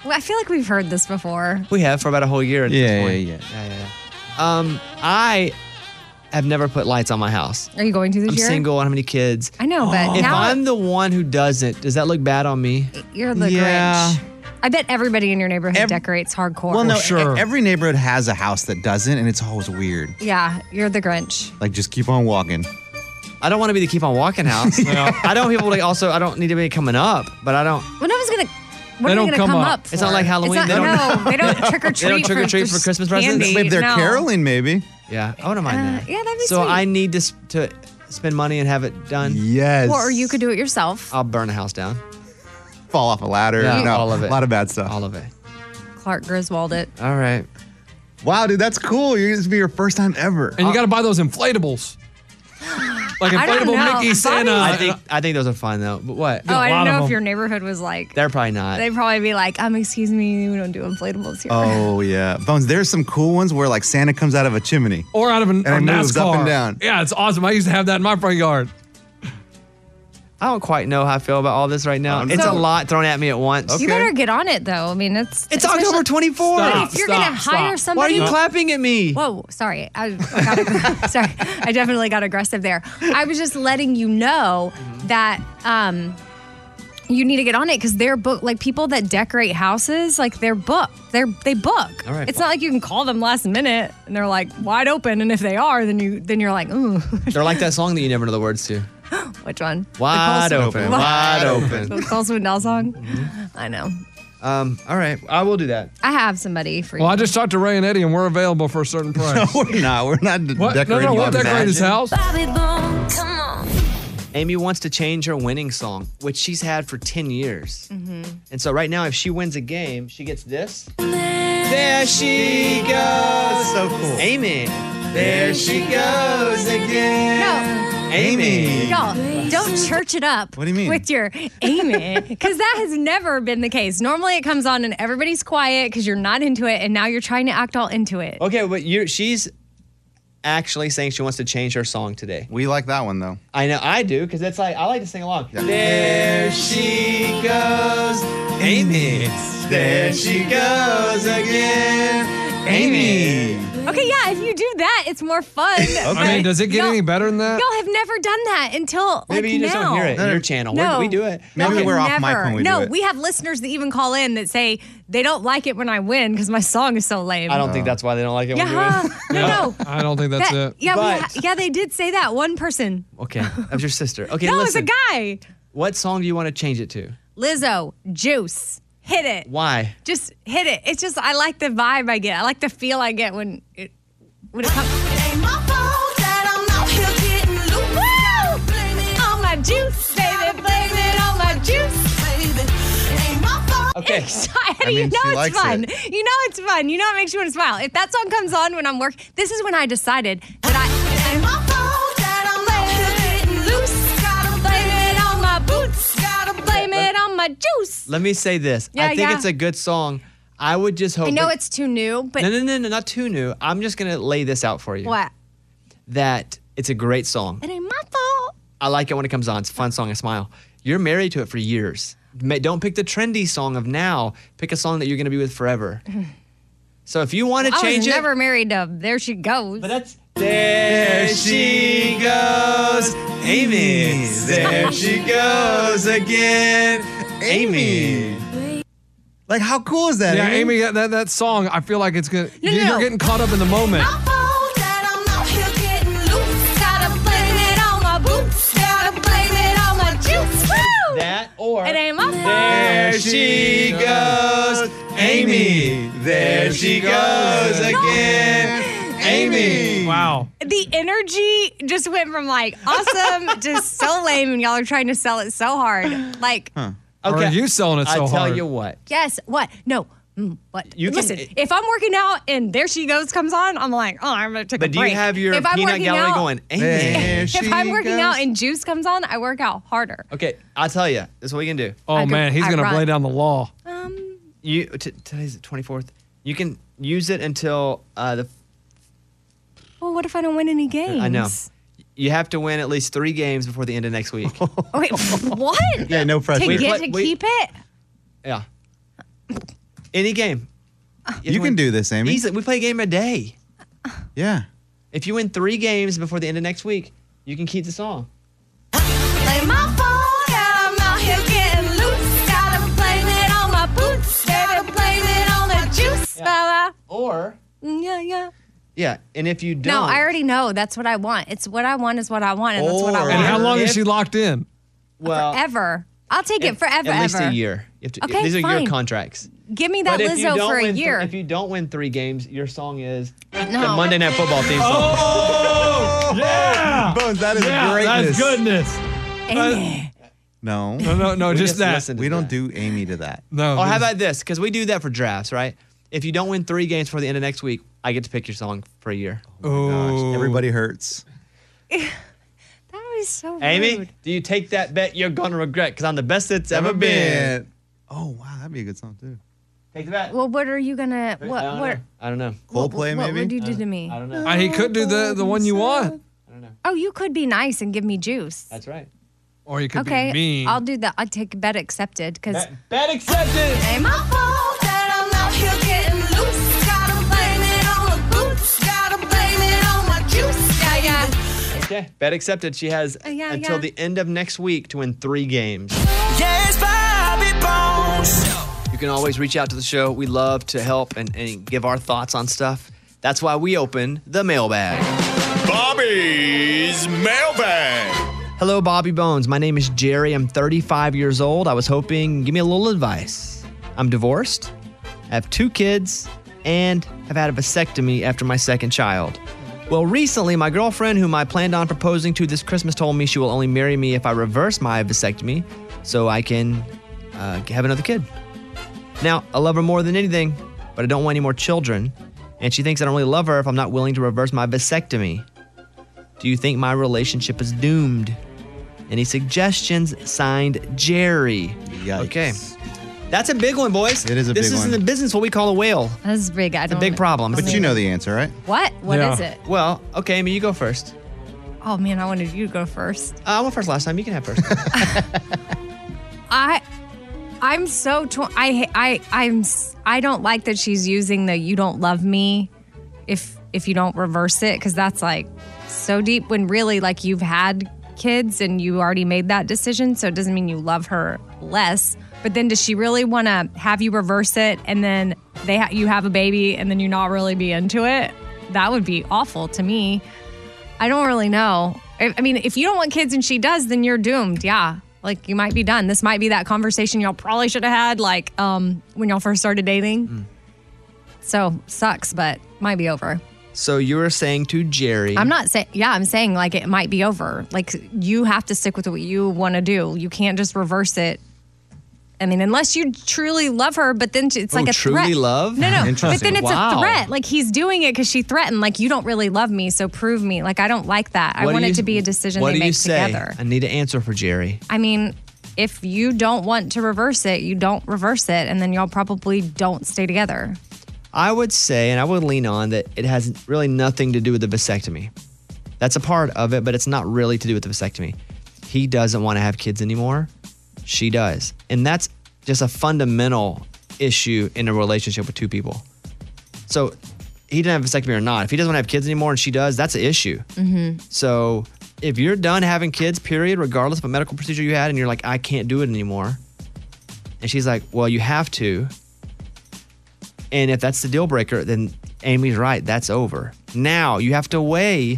Well, I feel like we've heard this before.
We have for about a whole year at
Yeah,
this point.
yeah,
yeah, yeah, yeah. Um, I have never put lights on my house.
Are you going to this
I'm
year?
single. I don't have any kids.
I know, but
if
now
I'm the one who doesn't, does that look bad on me?
you're the
Yeah.
Grinch. I bet everybody in your neighborhood
Ev-
decorates hardcore.
Well, no, e- every neighborhood has a house that doesn't, and it's always weird.
Yeah, you're the Grinch.
Like, just keep on walking.
I don't want to be the keep on walking house. I don't want people to also. I don't need anybody coming up, but I don't.
Well, no one's gonna. What
They
are
don't
they gonna
come
come
up.
up?
It's not
for?
like Halloween.
It's
They
not,
don't-
no, they don't trick or treat.
They don't trick or treat for Christmas presents?
candy.
If they're
no.
caroling, maybe.
Yeah, I wouldn't mind
Uh,
that.
yeah, that'd be
So
sweet.
I need to s- to spend money and have it done.
Yes.
Or you could do it yourself.
I'll burn a house down.
Fall off a ladder.
Yeah,
no,
all of it.
A lot of bad stuff.
All of it.
Clark Griswold it.
All right.
Wow, dude, that's cool. You're going to be your first time ever.
And you got to buy those inflatables. Like
I don't
inflatable
know.
Mickey Santa.
I think I think those are fun though. But what?
Oh, I didn't know if your neighborhood was like.
They're probably not.
They'd probably be like, um, excuse me, we don't do inflatables here.
Oh, yeah. Bones, there's some cool ones where, like, Santa comes out of a chimney.
Or out of an,
And
a
it moves
NASCAR.
up and down.
Yeah, it's awesome. I used to have that in my front yard.
I don't quite know how I feel about all this right now. It's
So-
a lot thrown at me at once.
You better get on it though. I mean, it's
It's October twenty-fourth.
But if you're gonna hire somebody,
Why are you clapping at me?
Whoa, sorry. I got ag- sorry. I definitely got aggressive there. I was just letting you know that um, you need to get on it because they're book like people that decorate houses, like they're booked. They're they book.
All right.
It's not like you can call them last minute and they're like wide open. And if they are, then you then you're like, ooh,
They're like that song that you never know the words to.
which one?
Wide
The Cole
open,
Swindell-
wide open.
The Cole Swindell song. I know.
Um. All right. I will do that.
I have somebody for you.
Well, I just talked to Ray and Eddie, and we're available for a certain price.
No, we're not. We're not
What? No,
decorating.
no, we'll
houses.
decorate his house.
Bobby Bones, come on.
Amy wants to change her winning song, which she's had for ten years.
Mm-hmm.
And so right now, if she wins a game, she gets this. There she goes.
So cool.
Amy. There she goes again.
No.
Amy.
Y'all, don't church it up.
What do you mean?
With your Amy. Because that has never been the case. Normally it comes on and everybody's quiet because you're not into it, and now you're trying to act all into it.
Okay, but you she's actually saying she wants to change her song today.
We like that one, though.
I know I do, because that's like I like to sing along. There she goes, Amy. There she goes again, Amy.
Okay, yeah, if you do that, it's more fun.
I mean, does it get
Y'all-
any better than that?
Y'all have never done that until
Maybe
like
you just
now.
don't hear it in your channel.
No.
We, we do it.
Maybe
Okay,
we're off
never.
mic when we
no,
do it.
we have listeners that even call in that say they don't like it when I win because my song is so lame.
I don't think that's why they don't like it when
Yeah,
you win.
no, no.
I don't think that's
That-
it.
Yeah, we
But-
ha- yeah, they did say that. One person.
Okay, that was your sister. Okay,
no,
listen.
it's a guy.
What song do you want to change it to?
Lizzo, Juice. Hit it.
Why?
Just hit it. It's just I like the vibe I get. I like the feel I get when it when it comes. Woo! On my juice, baby, blame it on my juice.
Okay.
Excited.
I mean,
you know
she
it's
likes
fun.
it.
You know it's fun. You know it makes you want to smile. If that song comes on when I'm working, this is when I decided that I. Loose. Gotta blame it on my boots. Gotta blame it on my juice.
Let me say this.
Yeah,
I think
yeah.
it's a good song. I would just hope.
I know
that-
it's too new, but
no, no, no, no, not too new. I'm just gonna lay this out for you.
what?
That it's a great song.
It ain't my fault.
I like it when it comes on. It's a fun song. I smile. You're married to it for years. Ma- Don't pick the trendy song of now. Pick a song that you're gonna be with forever. So if you want to
I
change
was
it,
never married to There She Goes.
But that's there she goes, Amy. There she goes again, Amy.
Like, how cool is that?
Yeah,
Amy?
Amy, that, that, that song, I feel like it's gonna.
No,
you're
no, no.
getting caught up in the moment.
Gotta blame it on my boots. Gotta blame it on my juice. Woo!
That or
It ain't my fault.
there she goes, Amy. There she goes again, Amy.
Wow.
The energy just went from like awesome to so lame, and y'all are trying to sell it so hard. Like,
Or are you selling it so
I tell
hard?
you what.
yes, what? No. Mm, what?
You can-
Listen, if I'm working out and There She Goes comes on, I'm like, oh, I'm gonna take
But
a
do you
break.
have your
if I'm
peanut
working
gallery
out,
going, Amy?
There
If
she
I'm working
goes.
out and Juice comes on, I work out harder.
Okay, I'll tell you. This is what you can do.
Oh,
I go-
man, he's
I
going to
run.
play down the law.
Um,
You t- today's the twenty-fourth. You can use it until uh, the.
well, what if I don't win any games?
I know. You have to win at least three games before the end of next week.
Wait, what?
Yeah, no pressure.
To
We
get
play-
to
we-
keep it?
Yeah. Any game.
You can do this, Amy.
Easily. We play a game a day.
Yeah.
If you win three games before the end of next week, you can keep the song.
Play my phone and I'm out here getting loose. Gotta blame it on my boots. Gotta blame it on the juice.
Yeah. Or.
Yeah, yeah.
Yeah, and if you don't.
No, I already know. That's what I want. It's what I want is what I want, and that's what I
Or-
want.
And how long
If-
is she locked in?
Well,
Forever. I'll take it forever,
at least
ever.
a year. You have to,
Okay,
these are
fine.
your contracts.
Give me that
But if you
Lizzo
don't
for a
win th-
year.
if you don't win three games, your song is the
No.
Monday Night Football theme song.
Oh, yeah.
Bones, that is
Yeah,
greatness.
that's goodness.
Amy.
No.
No, no, no,
We
just that.
listen to
We don't
that.
do Amy to that.
No.
Or how
just-
about this? Because we do that for drafts, right? If you don't win three games before the end of next week, I get to pick your song for a year.
Oh,
Gosh, everybody hurts.
That was so
Amy,
rude.
do you take that bet? You're going to regret because I'm the best it's ever been.
Oh, wow. That'd be a good song, too.
Take the bet.
Well, what are you gonna?
I
What?
don't
What?
know. I don't know.
Coldplay,
What
maybe?
would you do to me?
I don't know.
Uh, he could do the, the one you want.
I don't know.
Oh, you could be nice and give me juice.
That's right.
Or you could
Okay,
be mean.
I'll do that. I'll take bet accepted because
Bet, bet accepted.
Ain't my fault that I'm out here getting loose. Gotta blame it on the boots. Gotta blame it on my juice. Yeah, yeah.
Okay, bet accepted. She has
Uh, yeah,
until
yeah.
the end of next week to win three games.
Yes, Bobby Bones.
You can always reach out to the show. We love to help and, and give our thoughts on stuff. That's why we open the mailbag.
Bobby's mailbag.
Hello, Bobby Bones. My name is Jerry. I'm thirty-five years old. I was hoping, give me a little advice. I'm divorced, I have two kids, and have had a vasectomy after my second child. Well, recently, my girlfriend, whom I planned on proposing to this Christmas, told me she will only marry me if I reverse my vasectomy so I can uh, have another kid. Now, I love her more than anything, but I don't want any more children, and she thinks I don't really love her if I'm not willing to reverse my vasectomy. Do you think my relationship is doomed? Any suggestions? Signed, Jerry.
Yikes.
Okay. That's a big one, boys.
It is a
this
big
is
one.
in the business what we call a whale.
that's big. I
It's a
don't.
big problem.
But you know the answer, right?
What? What is
Yeah.
it?
Well, okay, Amy, you go first.
Oh man, I wanted you to go first.
Uh, I went first last time. You can have first.
I, I'm so torn. I, I, I'm. s- I don't like that she's using the "you don't love me," if if you don't reverse it, because that's like so deep. When really, like you've had kids and you already made that decision, so it doesn't mean you love her less. But then, does she really want to have you reverse it, and then they ha- you have a baby, and then you not really be into it? That would be awful to me. I don't really know. I, I mean, if you don't want kids and she does, then you're doomed. Yeah. Like you might be done. This might be that conversation y'all probably should have had like um, when y'all first started dating.
Mm.
So sucks, but might be over.
So you were saying to Jerry.
I'm not saying, yeah, I'm saying like it might be over. Like you have to stick with what you want to do. You can't just reverse it. I mean, unless you truly love her, but then it's like
Oh,
a
truly
threat.
love?
No, no. But
Interesting.
then it's
Wow.
a threat. Like he's doing it because she threatened. Like you don't really love me, so prove me. Like I don't like that. I
What do
want
you-
it to be a decision
what
they
do
make
you say?
together.
I need an answer for Jerry.
I mean, if you don't want to reverse it, you don't reverse it, and then y'all probably don't stay together.
I would say, and I would lean on that it has really nothing to do with the vasectomy. That's a part of it, but it's not really to do with the vasectomy. He doesn't want to have kids anymore. She does. And that's just a fundamental issue in a relationship with two people. So he didn't have a vasectomy or not. If he doesn't want to have kids anymore and she does, that's an issue.
Mm-hmm.
So if you're done having kids, period, regardless of a medical procedure you had, and you're like, I can't do it anymore. And she's like, well, you have to. And if that's the deal breaker, then Amy's right. That's over. Now you have to weigh,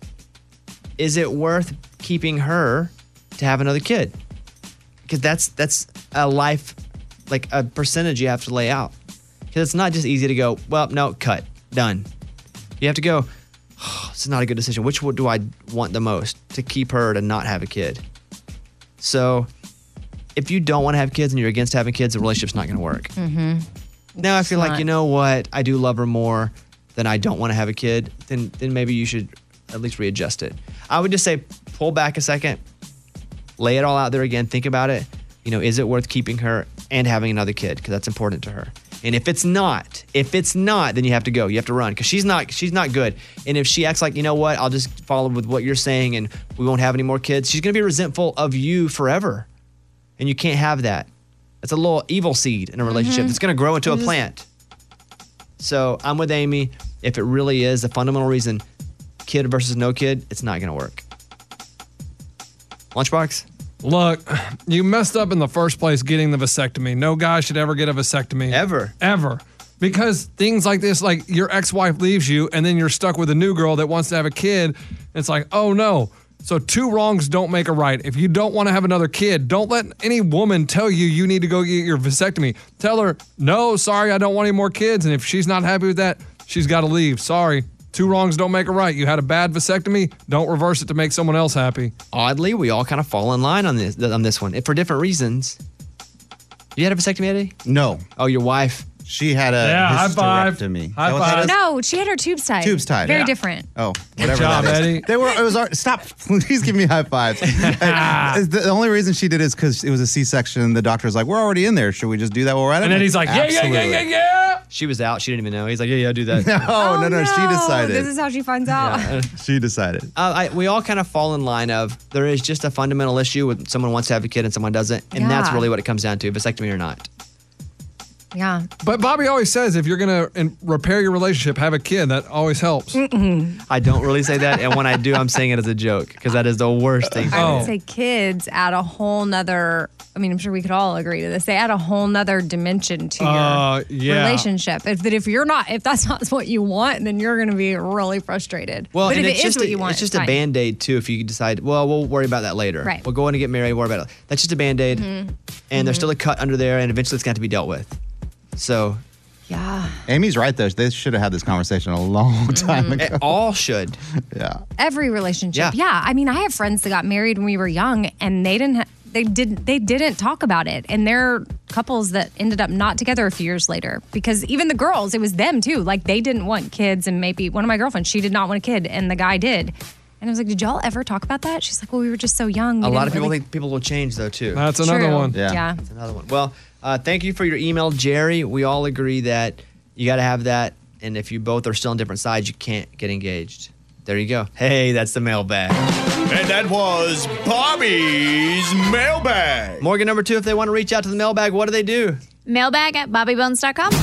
is it worth keeping her to have another kid? Because that's that's a life, like a percentage you have to lay out. Because it's not just easy to go, well, no, cut, done. You have to go, oh, this is not a good decision. Which one do I want the most? To keep her to not have a kid. So if you don't want to have kids and you're against having kids, the relationship's not going to work.
Mm-hmm.
Now I feel like,
not.
you know what? I do love her more than I don't want to have a kid. Then then maybe you should at least readjust it. I would just say pull back a second, lay it all out there again, think about it. You know, is it worth keeping her and having another kid? Because that's important to her. And if it's not, if it's not, then you have to go. You have to run because she's not she's not good. And if she acts like, you know what, I'll just follow with what you're saying and we won't have any more kids, she's gonna be resentful of you forever. And you can't have that. It's a little evil seed in a relationship.
Mhm.
It's going to grow into a
Just-
plant. So I'm with Amy. If it really is the fundamental reason, kid versus no kid, it's not going to work. Lunchbox?
Look, you messed up in the first place getting the vasectomy. No guy should ever get a vasectomy.
Ever.
Ever. Because things like this, like your ex-wife leaves you and then you're stuck with a new girl that wants to have a kid. It's like, oh no. So two wrongs don't make a right. If you don't want to have another kid, don't let any woman tell you you need to go get your vasectomy. Tell her, no, sorry, I don't want any more kids. And if she's not happy with that, she's got to leave. Sorry. Two wrongs don't make a right. You had a bad vasectomy, don't reverse it to make someone else happy.
Oddly, we all kind of fall in line on this on this one, for different reasons. You had a vasectomy, Eddie?
No.
Oh, your wife?
She had a
Yeah, high five.
hysterectomy.
High
Is that what that
five.
is?
No, she had her tubes tied.
Tubes tied.
Very
Yeah.
different.
Oh, whatever
job,
that is.
Eddie.
They were. It was. our- Stop! Please give me high fives. Uh, the only reason she did it is because it was a C-section. The doctor was like, "We're already in there. Should we just do that while we're at it?"
And then he's like, yeah, yeah, yeah, yeah, yeah.
She was out. She didn't even know. He's like, yeah, yeah, do that.
No, no, no. She decided.
This is how she finds out.
She decided.
Uh, I, we all kind of fall in line of there is just a fundamental issue with someone wants to have a kid and someone doesn't. And that's
Yeah.
really what it comes down to, vasectomy or not.
Yeah.
But Bobby always says if you're going to repair your relationship, have a kid. That always helps.
Mm-mm.
I don't really say that. And when I do, I'm saying it as a joke because that is the worst thing.
I
Oh.
would say kids add a whole nother, I mean, I'm sure we could all agree to this. They add a whole nother dimension to your
Uh, yeah.
relationship. If that if you're not, if that's not what you want, then you're going to be really frustrated.
Well,
but
and
if
it's
it is
just
what
a,
you want,
it's just
it's
a
fine.
band-aid too. If you decide, well, we'll worry about that later.
Right.
We'll go in and get married, worry about it. That's just a band-aid.
Mhm.
And there's
Mhm.
still a cut under there, and eventually it's got to be dealt with. So
Yeah.
Amy's right though. They should have had this conversation a long time ago.
it all should.
Yeah.
Every relationship.
Yeah.
Yeah. I mean, I have friends that got married when we were young and they didn't, ha- they didn't, they didn't talk about it. And there are couples that ended up not together a few years later because even the girls, it was them too. Like they didn't want kids. And maybe one of my girlfriends, she did not want a kid and the guy did. And I was like, did y'all ever talk about that? She's like, well, we were just so young.
A
we
lot
didn't
of people
really-
think people will change though too.
That's another
True.
one.
Yeah.
Yeah.
That's another one. Well, uh, thank you for your email, Jerry. We all agree that you got to have that. And if you both are still on different sides, you can't get engaged. There you go. Hey, that's the mailbag.
And that was Bobby's mailbag.
Morgan number two, if they want to reach out to the mailbag, what do they do?
Mailbag at bobby bones dot com.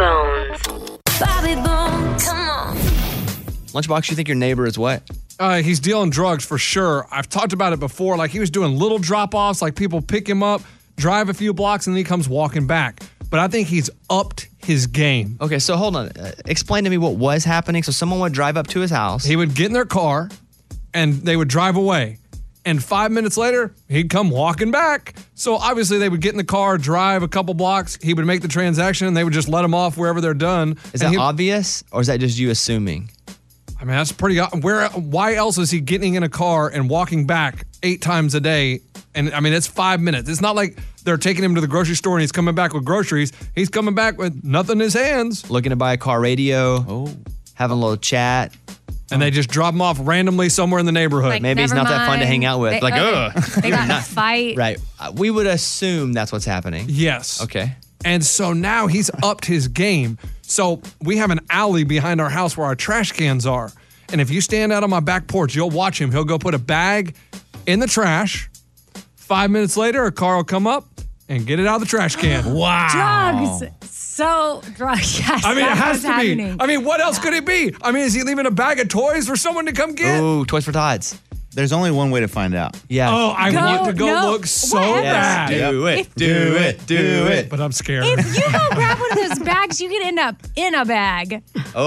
Bobby Bones, come on.
Lunchbox, you think your neighbor is what?
Uh, he's dealing drugs for sure. I've talked about it before. Like he was doing little drop-offs, like people pick him up, drive a few blocks, and then he comes walking back. But I think he's upped his game.
Okay, so hold on. Uh, explain to me what was happening. So someone would drive up to his house.
He would get in their car, and they would drive away. And five minutes later, he'd come walking back. So obviously, they would get in the car, drive a couple blocks. He would make the transaction, and they would just let him off wherever they're done.
Is
And
that
he-
obvious, or is that just you assuming?
I mean, that's pretty. Where? Why else is he getting in a car and walking back eight times a day? And I mean, it's five minutes. It's not like they're taking him to the grocery store and he's coming back with groceries. He's coming back with nothing in his hands.
Looking to buy a car radio.
Oh.
Having a little chat.
And they just drop him off randomly somewhere in the neighborhood.
Like,
Maybe he's
never
not that fun to
mind.
hang out with.
They-
like,
okay.
ugh.
They got in a fight.
Right. Uh, we would assume that's what's happening.
Yes.
Okay.
And so now he's upped his game. So we have an alley behind our house where our trash cans are. And if you stand out on my back porch, you'll watch him. He'll go put a bag in the trash. Five minutes later, a car will come up and get it out of the trash can.
Drugs. So, drugs. Yes.
I mean, it
that's
has
what's
to
happening.
be. I mean, what else could it be? I mean, is he leaving a bag of toys for someone to come get?
Ooh, Toys for Tots.
There's only one way to find out.
Yeah.
Oh, I
Go-
want to go
no,
look so
whatever.
bad.
Do it. Do it. Do it.
But I'm scared.
If you go grab one of those bags, you could end up in a bag.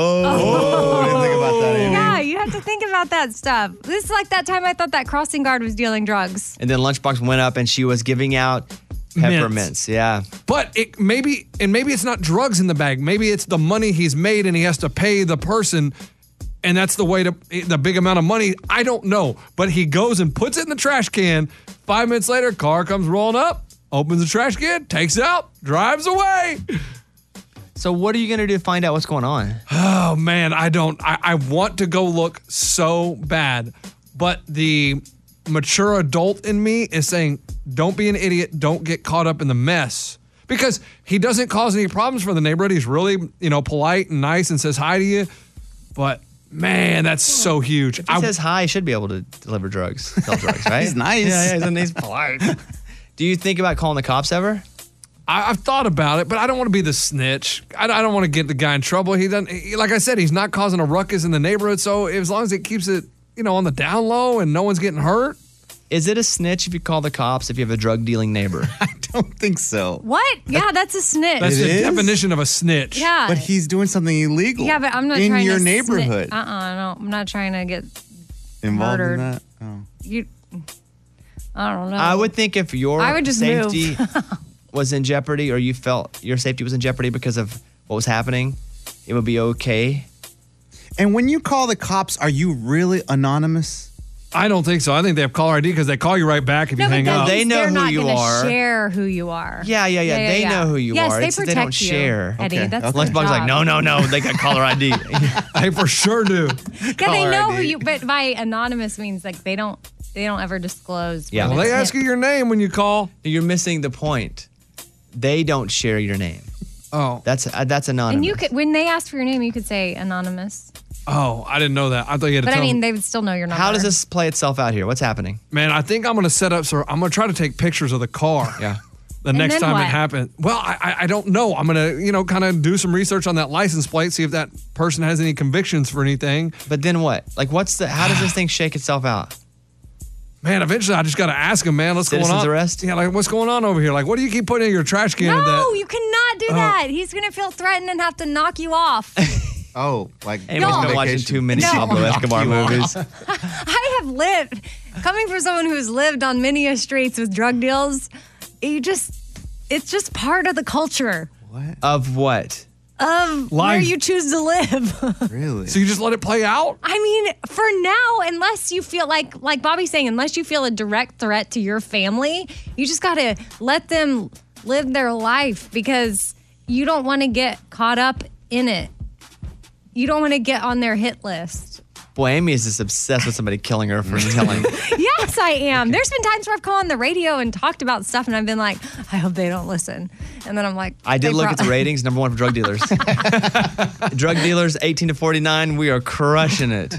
Oh.
I didn't think about that, Amy.
Yeah, you have to think about that stuff. This is like that time I thought that crossing guard was dealing drugs.
And then Lunchbox went up and she was giving out peppermints. Yeah.
But it maybe, and maybe it's not drugs in the bag. Maybe it's the money he's made and he has to pay the person. And that's the way to, the big amount of money. I don't know. But he goes and puts it in the trash can. Five minutes later, car comes rolling up, opens the trash can, takes it out, drives away.
So what are you going to do to find out what's going on?
Oh, man, I don't, I, I want to go look so bad. But the mature adult in me is saying, don't be an idiot. Don't get caught up in the mess. Because he doesn't cause any problems for the neighborhood. He's really, you know, polite and nice and says hi to you. But man, that's so huge.
If he says hi, he should be able to deliver drugs, sell drugs, right?
He's nice.
Yeah, yeah, he's, he's polite. Do you think about calling the cops ever?
I, I've thought about it, but I don't want to be the snitch. I, I don't want to get the guy in trouble. He doesn't. He, like I said, he's not causing a ruckus in the neighborhood. So as long as it keeps it, you know, on the down low and no one's getting hurt.
Is it a snitch if you call the cops if you have a drug dealing neighbor?
I don't think so.
What? Yeah, that's a snitch.
That's
It
the
is?
definition of a snitch.
Yeah.
But he's doing something illegal.
Yeah, but I'm not
in
trying
your
to
neighborhood.
Uh uh no, I'm not trying to get
Involved
murdered.
in that? Oh.
You, I don't know.
I would think if your
I would just
safety
move.
was in jeopardy or you felt your safety was in jeopardy because of what was happening, it would be okay.
And when you call the cops, are you really anonymous?
I don't think so. I think they have caller I D because they call you right back if
no,
you
but
hang
that
up.
means
They know
they're
who
not
you
gonna
are.
Share who you are.
Yeah, yeah, yeah. They know who you
yes,
are.
They
It's that
protect
they don't
you,
share.
Eddie.
Okay.
That's
Okay.
their
Lunchbox like,
job.
no, no, no. They got caller I D.
They for sure do.
Yeah, they
Caller
know
I D.
who you. But by anonymous means like they don't. They don't ever disclose.
Yeah.
when
Well,
it's
they
him.
ask
you your name when you call.
You're missing the point. They don't share your name.
Oh,
that's uh, that's anonymous.
And you could, when they ask for your name, you could say anonymous.
Oh, I didn't know that. I thought you had to
But
tell
I mean,
them.
they would still know your number.
How does this play itself out here? What's happening?
Man, I think I'm going to set up, so I'm going to try to take pictures of the car.
Yeah.
The
And
next
then
time
what?
it happens. Well, I, I- I don't know. I'm going to, you know, kind of do some research on that license plate, see if that person has any convictions for anything.
But then what? Like, what's the? How does this thing shake itself out?
Man, eventually I just got to ask him, man, what's
Citizen's
going on?
arrest?
Yeah, like, what's going on over here? Like, what do you keep putting in your trash can?
No,
that,
you cannot do
Oh.
that. He's gonna feel threatened and have to knock you off.
Oh, like
Amy's been watching too many
No.
Pablo Escobar movies.
I have lived, coming from someone who's lived on many a streets with drug deals. You just, it's just part of the culture
Of what?
of where
Life.
you choose to live.
Really?
So you just let it play out?
I mean, for now, unless you feel like, like Bobby's saying, unless you feel a direct threat to your family, you just got to let them live their life because you don't want to get caught up in it. You don't want to get on their hit list.
Boy, Amy is just obsessed with somebody killing her for telling.
Yes, I am. There's been times where I've called on the radio and talked about stuff, and I've been like, I hope they don't listen. And then I'm like,
I did
they
look
prob-
at the ratings. Number one for drug dealers. Drug dealers, eighteen to forty-nine. We are crushing it.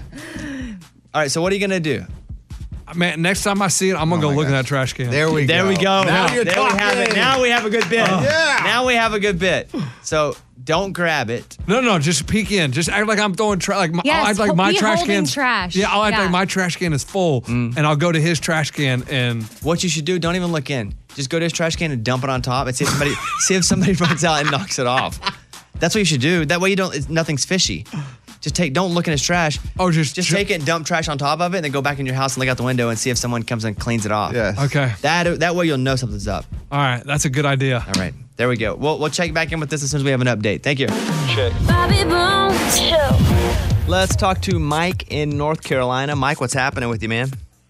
All right, so what are you gonna do?
Man, next time I see it, I'm going to go look in that trash can.
There we
There
go.
we go.
Now you're
there we have it.
talking.
Now we have a good bit.
Yeah.
Now we have a good bit. So don't grab it.
No, no, just peek in. Just act like I'm throwing trash. Like my,
Yes,
I'll act like
ho-
my
be
trash
holding
can's
trash.
Yeah, I'll act
Yeah.
like my trash can is full, and I'll go to his trash can and
What you should do, don't even look in. Just go to his trash can and dump it on top and see if somebody see if somebody runs out and knocks it off. That's what you should do. That way you don't it's, nothing's fishy. Just take don't look in his trash.
Oh, just
just take it and dump trash on top of it and then go back in your house and look out the window and see if someone comes and cleans it off.
Yes.
okay.
That that way you'll know something's up.
All right, that's a good idea.
All right. There we go. We'll we'll check back in with this as soon as we have an update. Thank you.
Bobby Bones Show.
Let's talk to Mike in North Carolina. Mike, what's happening with you, man?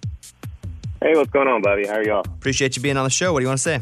Hey, what's going on, Bobby? How are y'all?
Appreciate you being on the show. What do you want to say?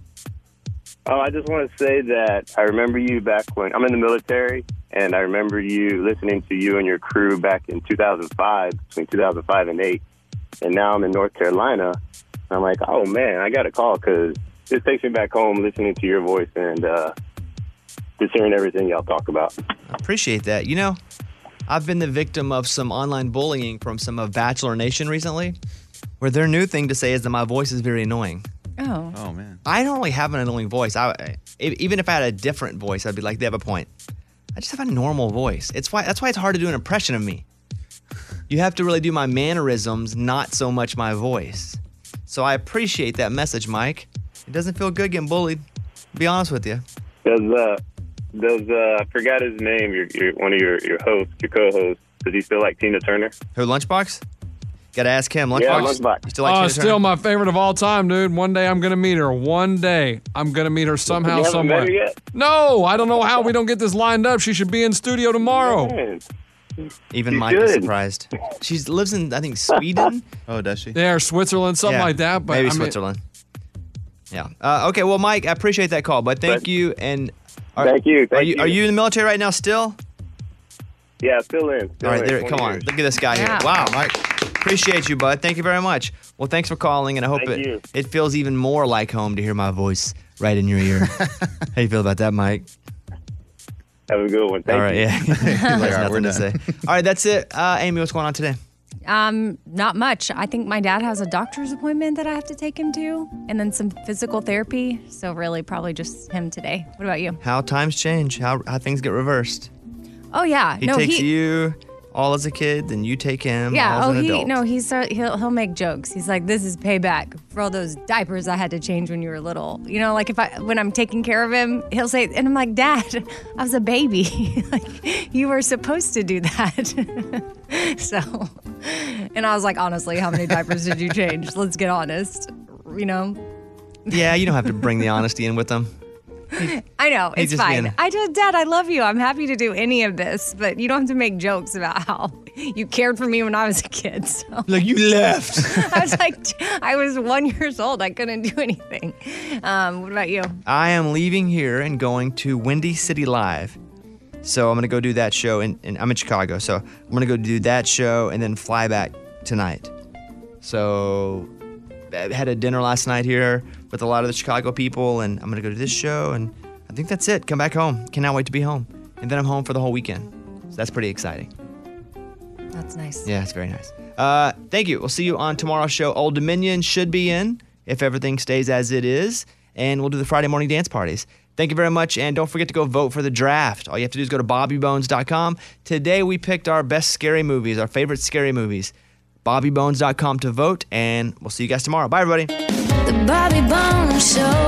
Oh, I just want to say that I remember you back when I'm in the military, and I remember you listening to you and your crew back in two thousand five, between two thousand five and eight. And now I'm in North Carolina, and I'm like, oh man, I got to call because this takes me back home listening to your voice and uh, just hearing everything y'all talk about.
I appreciate that. You know, I've been the victim of some online bullying from some of Bachelor Nation recently, where their new thing to say is that my voice is very annoying.
Oh.
Oh, man.
I don't really have an annoying voice. I, I- even if I had a different voice, I'd be like, they have a point. I just have a normal voice. It's why that's why it's hard to do an impression of me. You have to really do my mannerisms, not so much my voice. So I appreciate that message, Mike. It doesn't feel good getting bullied. To be honest with you.
Does uh, does uh, I forgot his name? Your, your one of your your hosts, your co-hosts. Does he still like Tina Turner?
Who, Lunchbox? Got to ask him. Lunchbox?
Yeah, Lunchbox.
You still like
Oh,
Tina
still
Turner?
my favorite of all time, dude. One day I'm gonna meet her. One day I'm gonna meet her somehow,
You haven't
somewhere.
met her yet?
No, I don't know how we don't get this lined up. She should be in studio tomorrow.
Man.
Even
You
Mike is
should.
surprised. She lives in, I think, Sweden.
Oh, does she?
Yeah, or Switzerland, something
Yeah,
like that. But
maybe
I mean-
Switzerland. Yeah. Uh, okay. Well, Mike, I appreciate that call, but thank
But-
you. And are,
Thank you,
are
thank
you
you.
are you in the military right now still?
Yeah, still in. Still
All right.
in,
There.
twenty
Come on.
years.
Look at this guy
Yeah.
here. Wow, Mike. Appreciate you, bud. Thank you very much. Well, thanks for calling, and I hope
Thank
it
you.
it feels even more like home to hear my voice right in your ear. How you feel about that, Mike?
Have a good one. Thank
All right.
you.
Yeah. He has
All right,
nothing
we're
to say. All right. That's it. Uh, Amy, what's going on today?
Um, not much. I think my dad has a doctor's appointment that I have to take him to, and then some physical therapy. So really, probably just him today. What about you?
How times change, how, how things get reversed.
Oh yeah,
He
no,
takes
he,
you all as a kid, then you take him
yeah.
all
Oh,
as an
he
adult.
no, he's uh, he'll he'll make jokes. He's like, this is payback for all those diapers I had to change when you were little. You know, like if I when I'm taking care of him, he'll say, and I'm like, Dad, I was a baby. Like you were supposed to do that. So, and I was like, honestly, how many diapers did you change? Let's get honest. You know.
Yeah, you don't have to bring the honesty in with them.
I know,
He
it's
just
fine.
being-
I just, Dad, I love you. I'm happy to do any of this, but you don't have to make jokes about how you cared for me when I was a kid. So.
Like you left.
I was like, I was one years old. I couldn't do anything. Um, what about you?
I am leaving here and going to Windy City Live. So I'm going to go do that show. And I'm in Chicago. So I'm going to go do that show and then fly back tonight. So I had a dinner last night here with a lot of the Chicago people. And I'm going to go to this show. And I think that's it. Come back home. Cannot wait to be home. And then I'm home for the whole weekend. So that's pretty exciting.
That's nice.
Yeah, it's very nice. Uh, thank you. We'll see you on tomorrow's show. Old Dominion should be in if everything stays as it is. And we'll do the Friday morning dance parties. Thank you very much. And don't forget to go vote for the draft. All you have to do is go to bobby bones dot com. Today we picked our best scary movies, our favorite scary movies. bobby bones dot com to vote. And we'll see you guys tomorrow. Bye, everybody.
The Bobby Bones Show.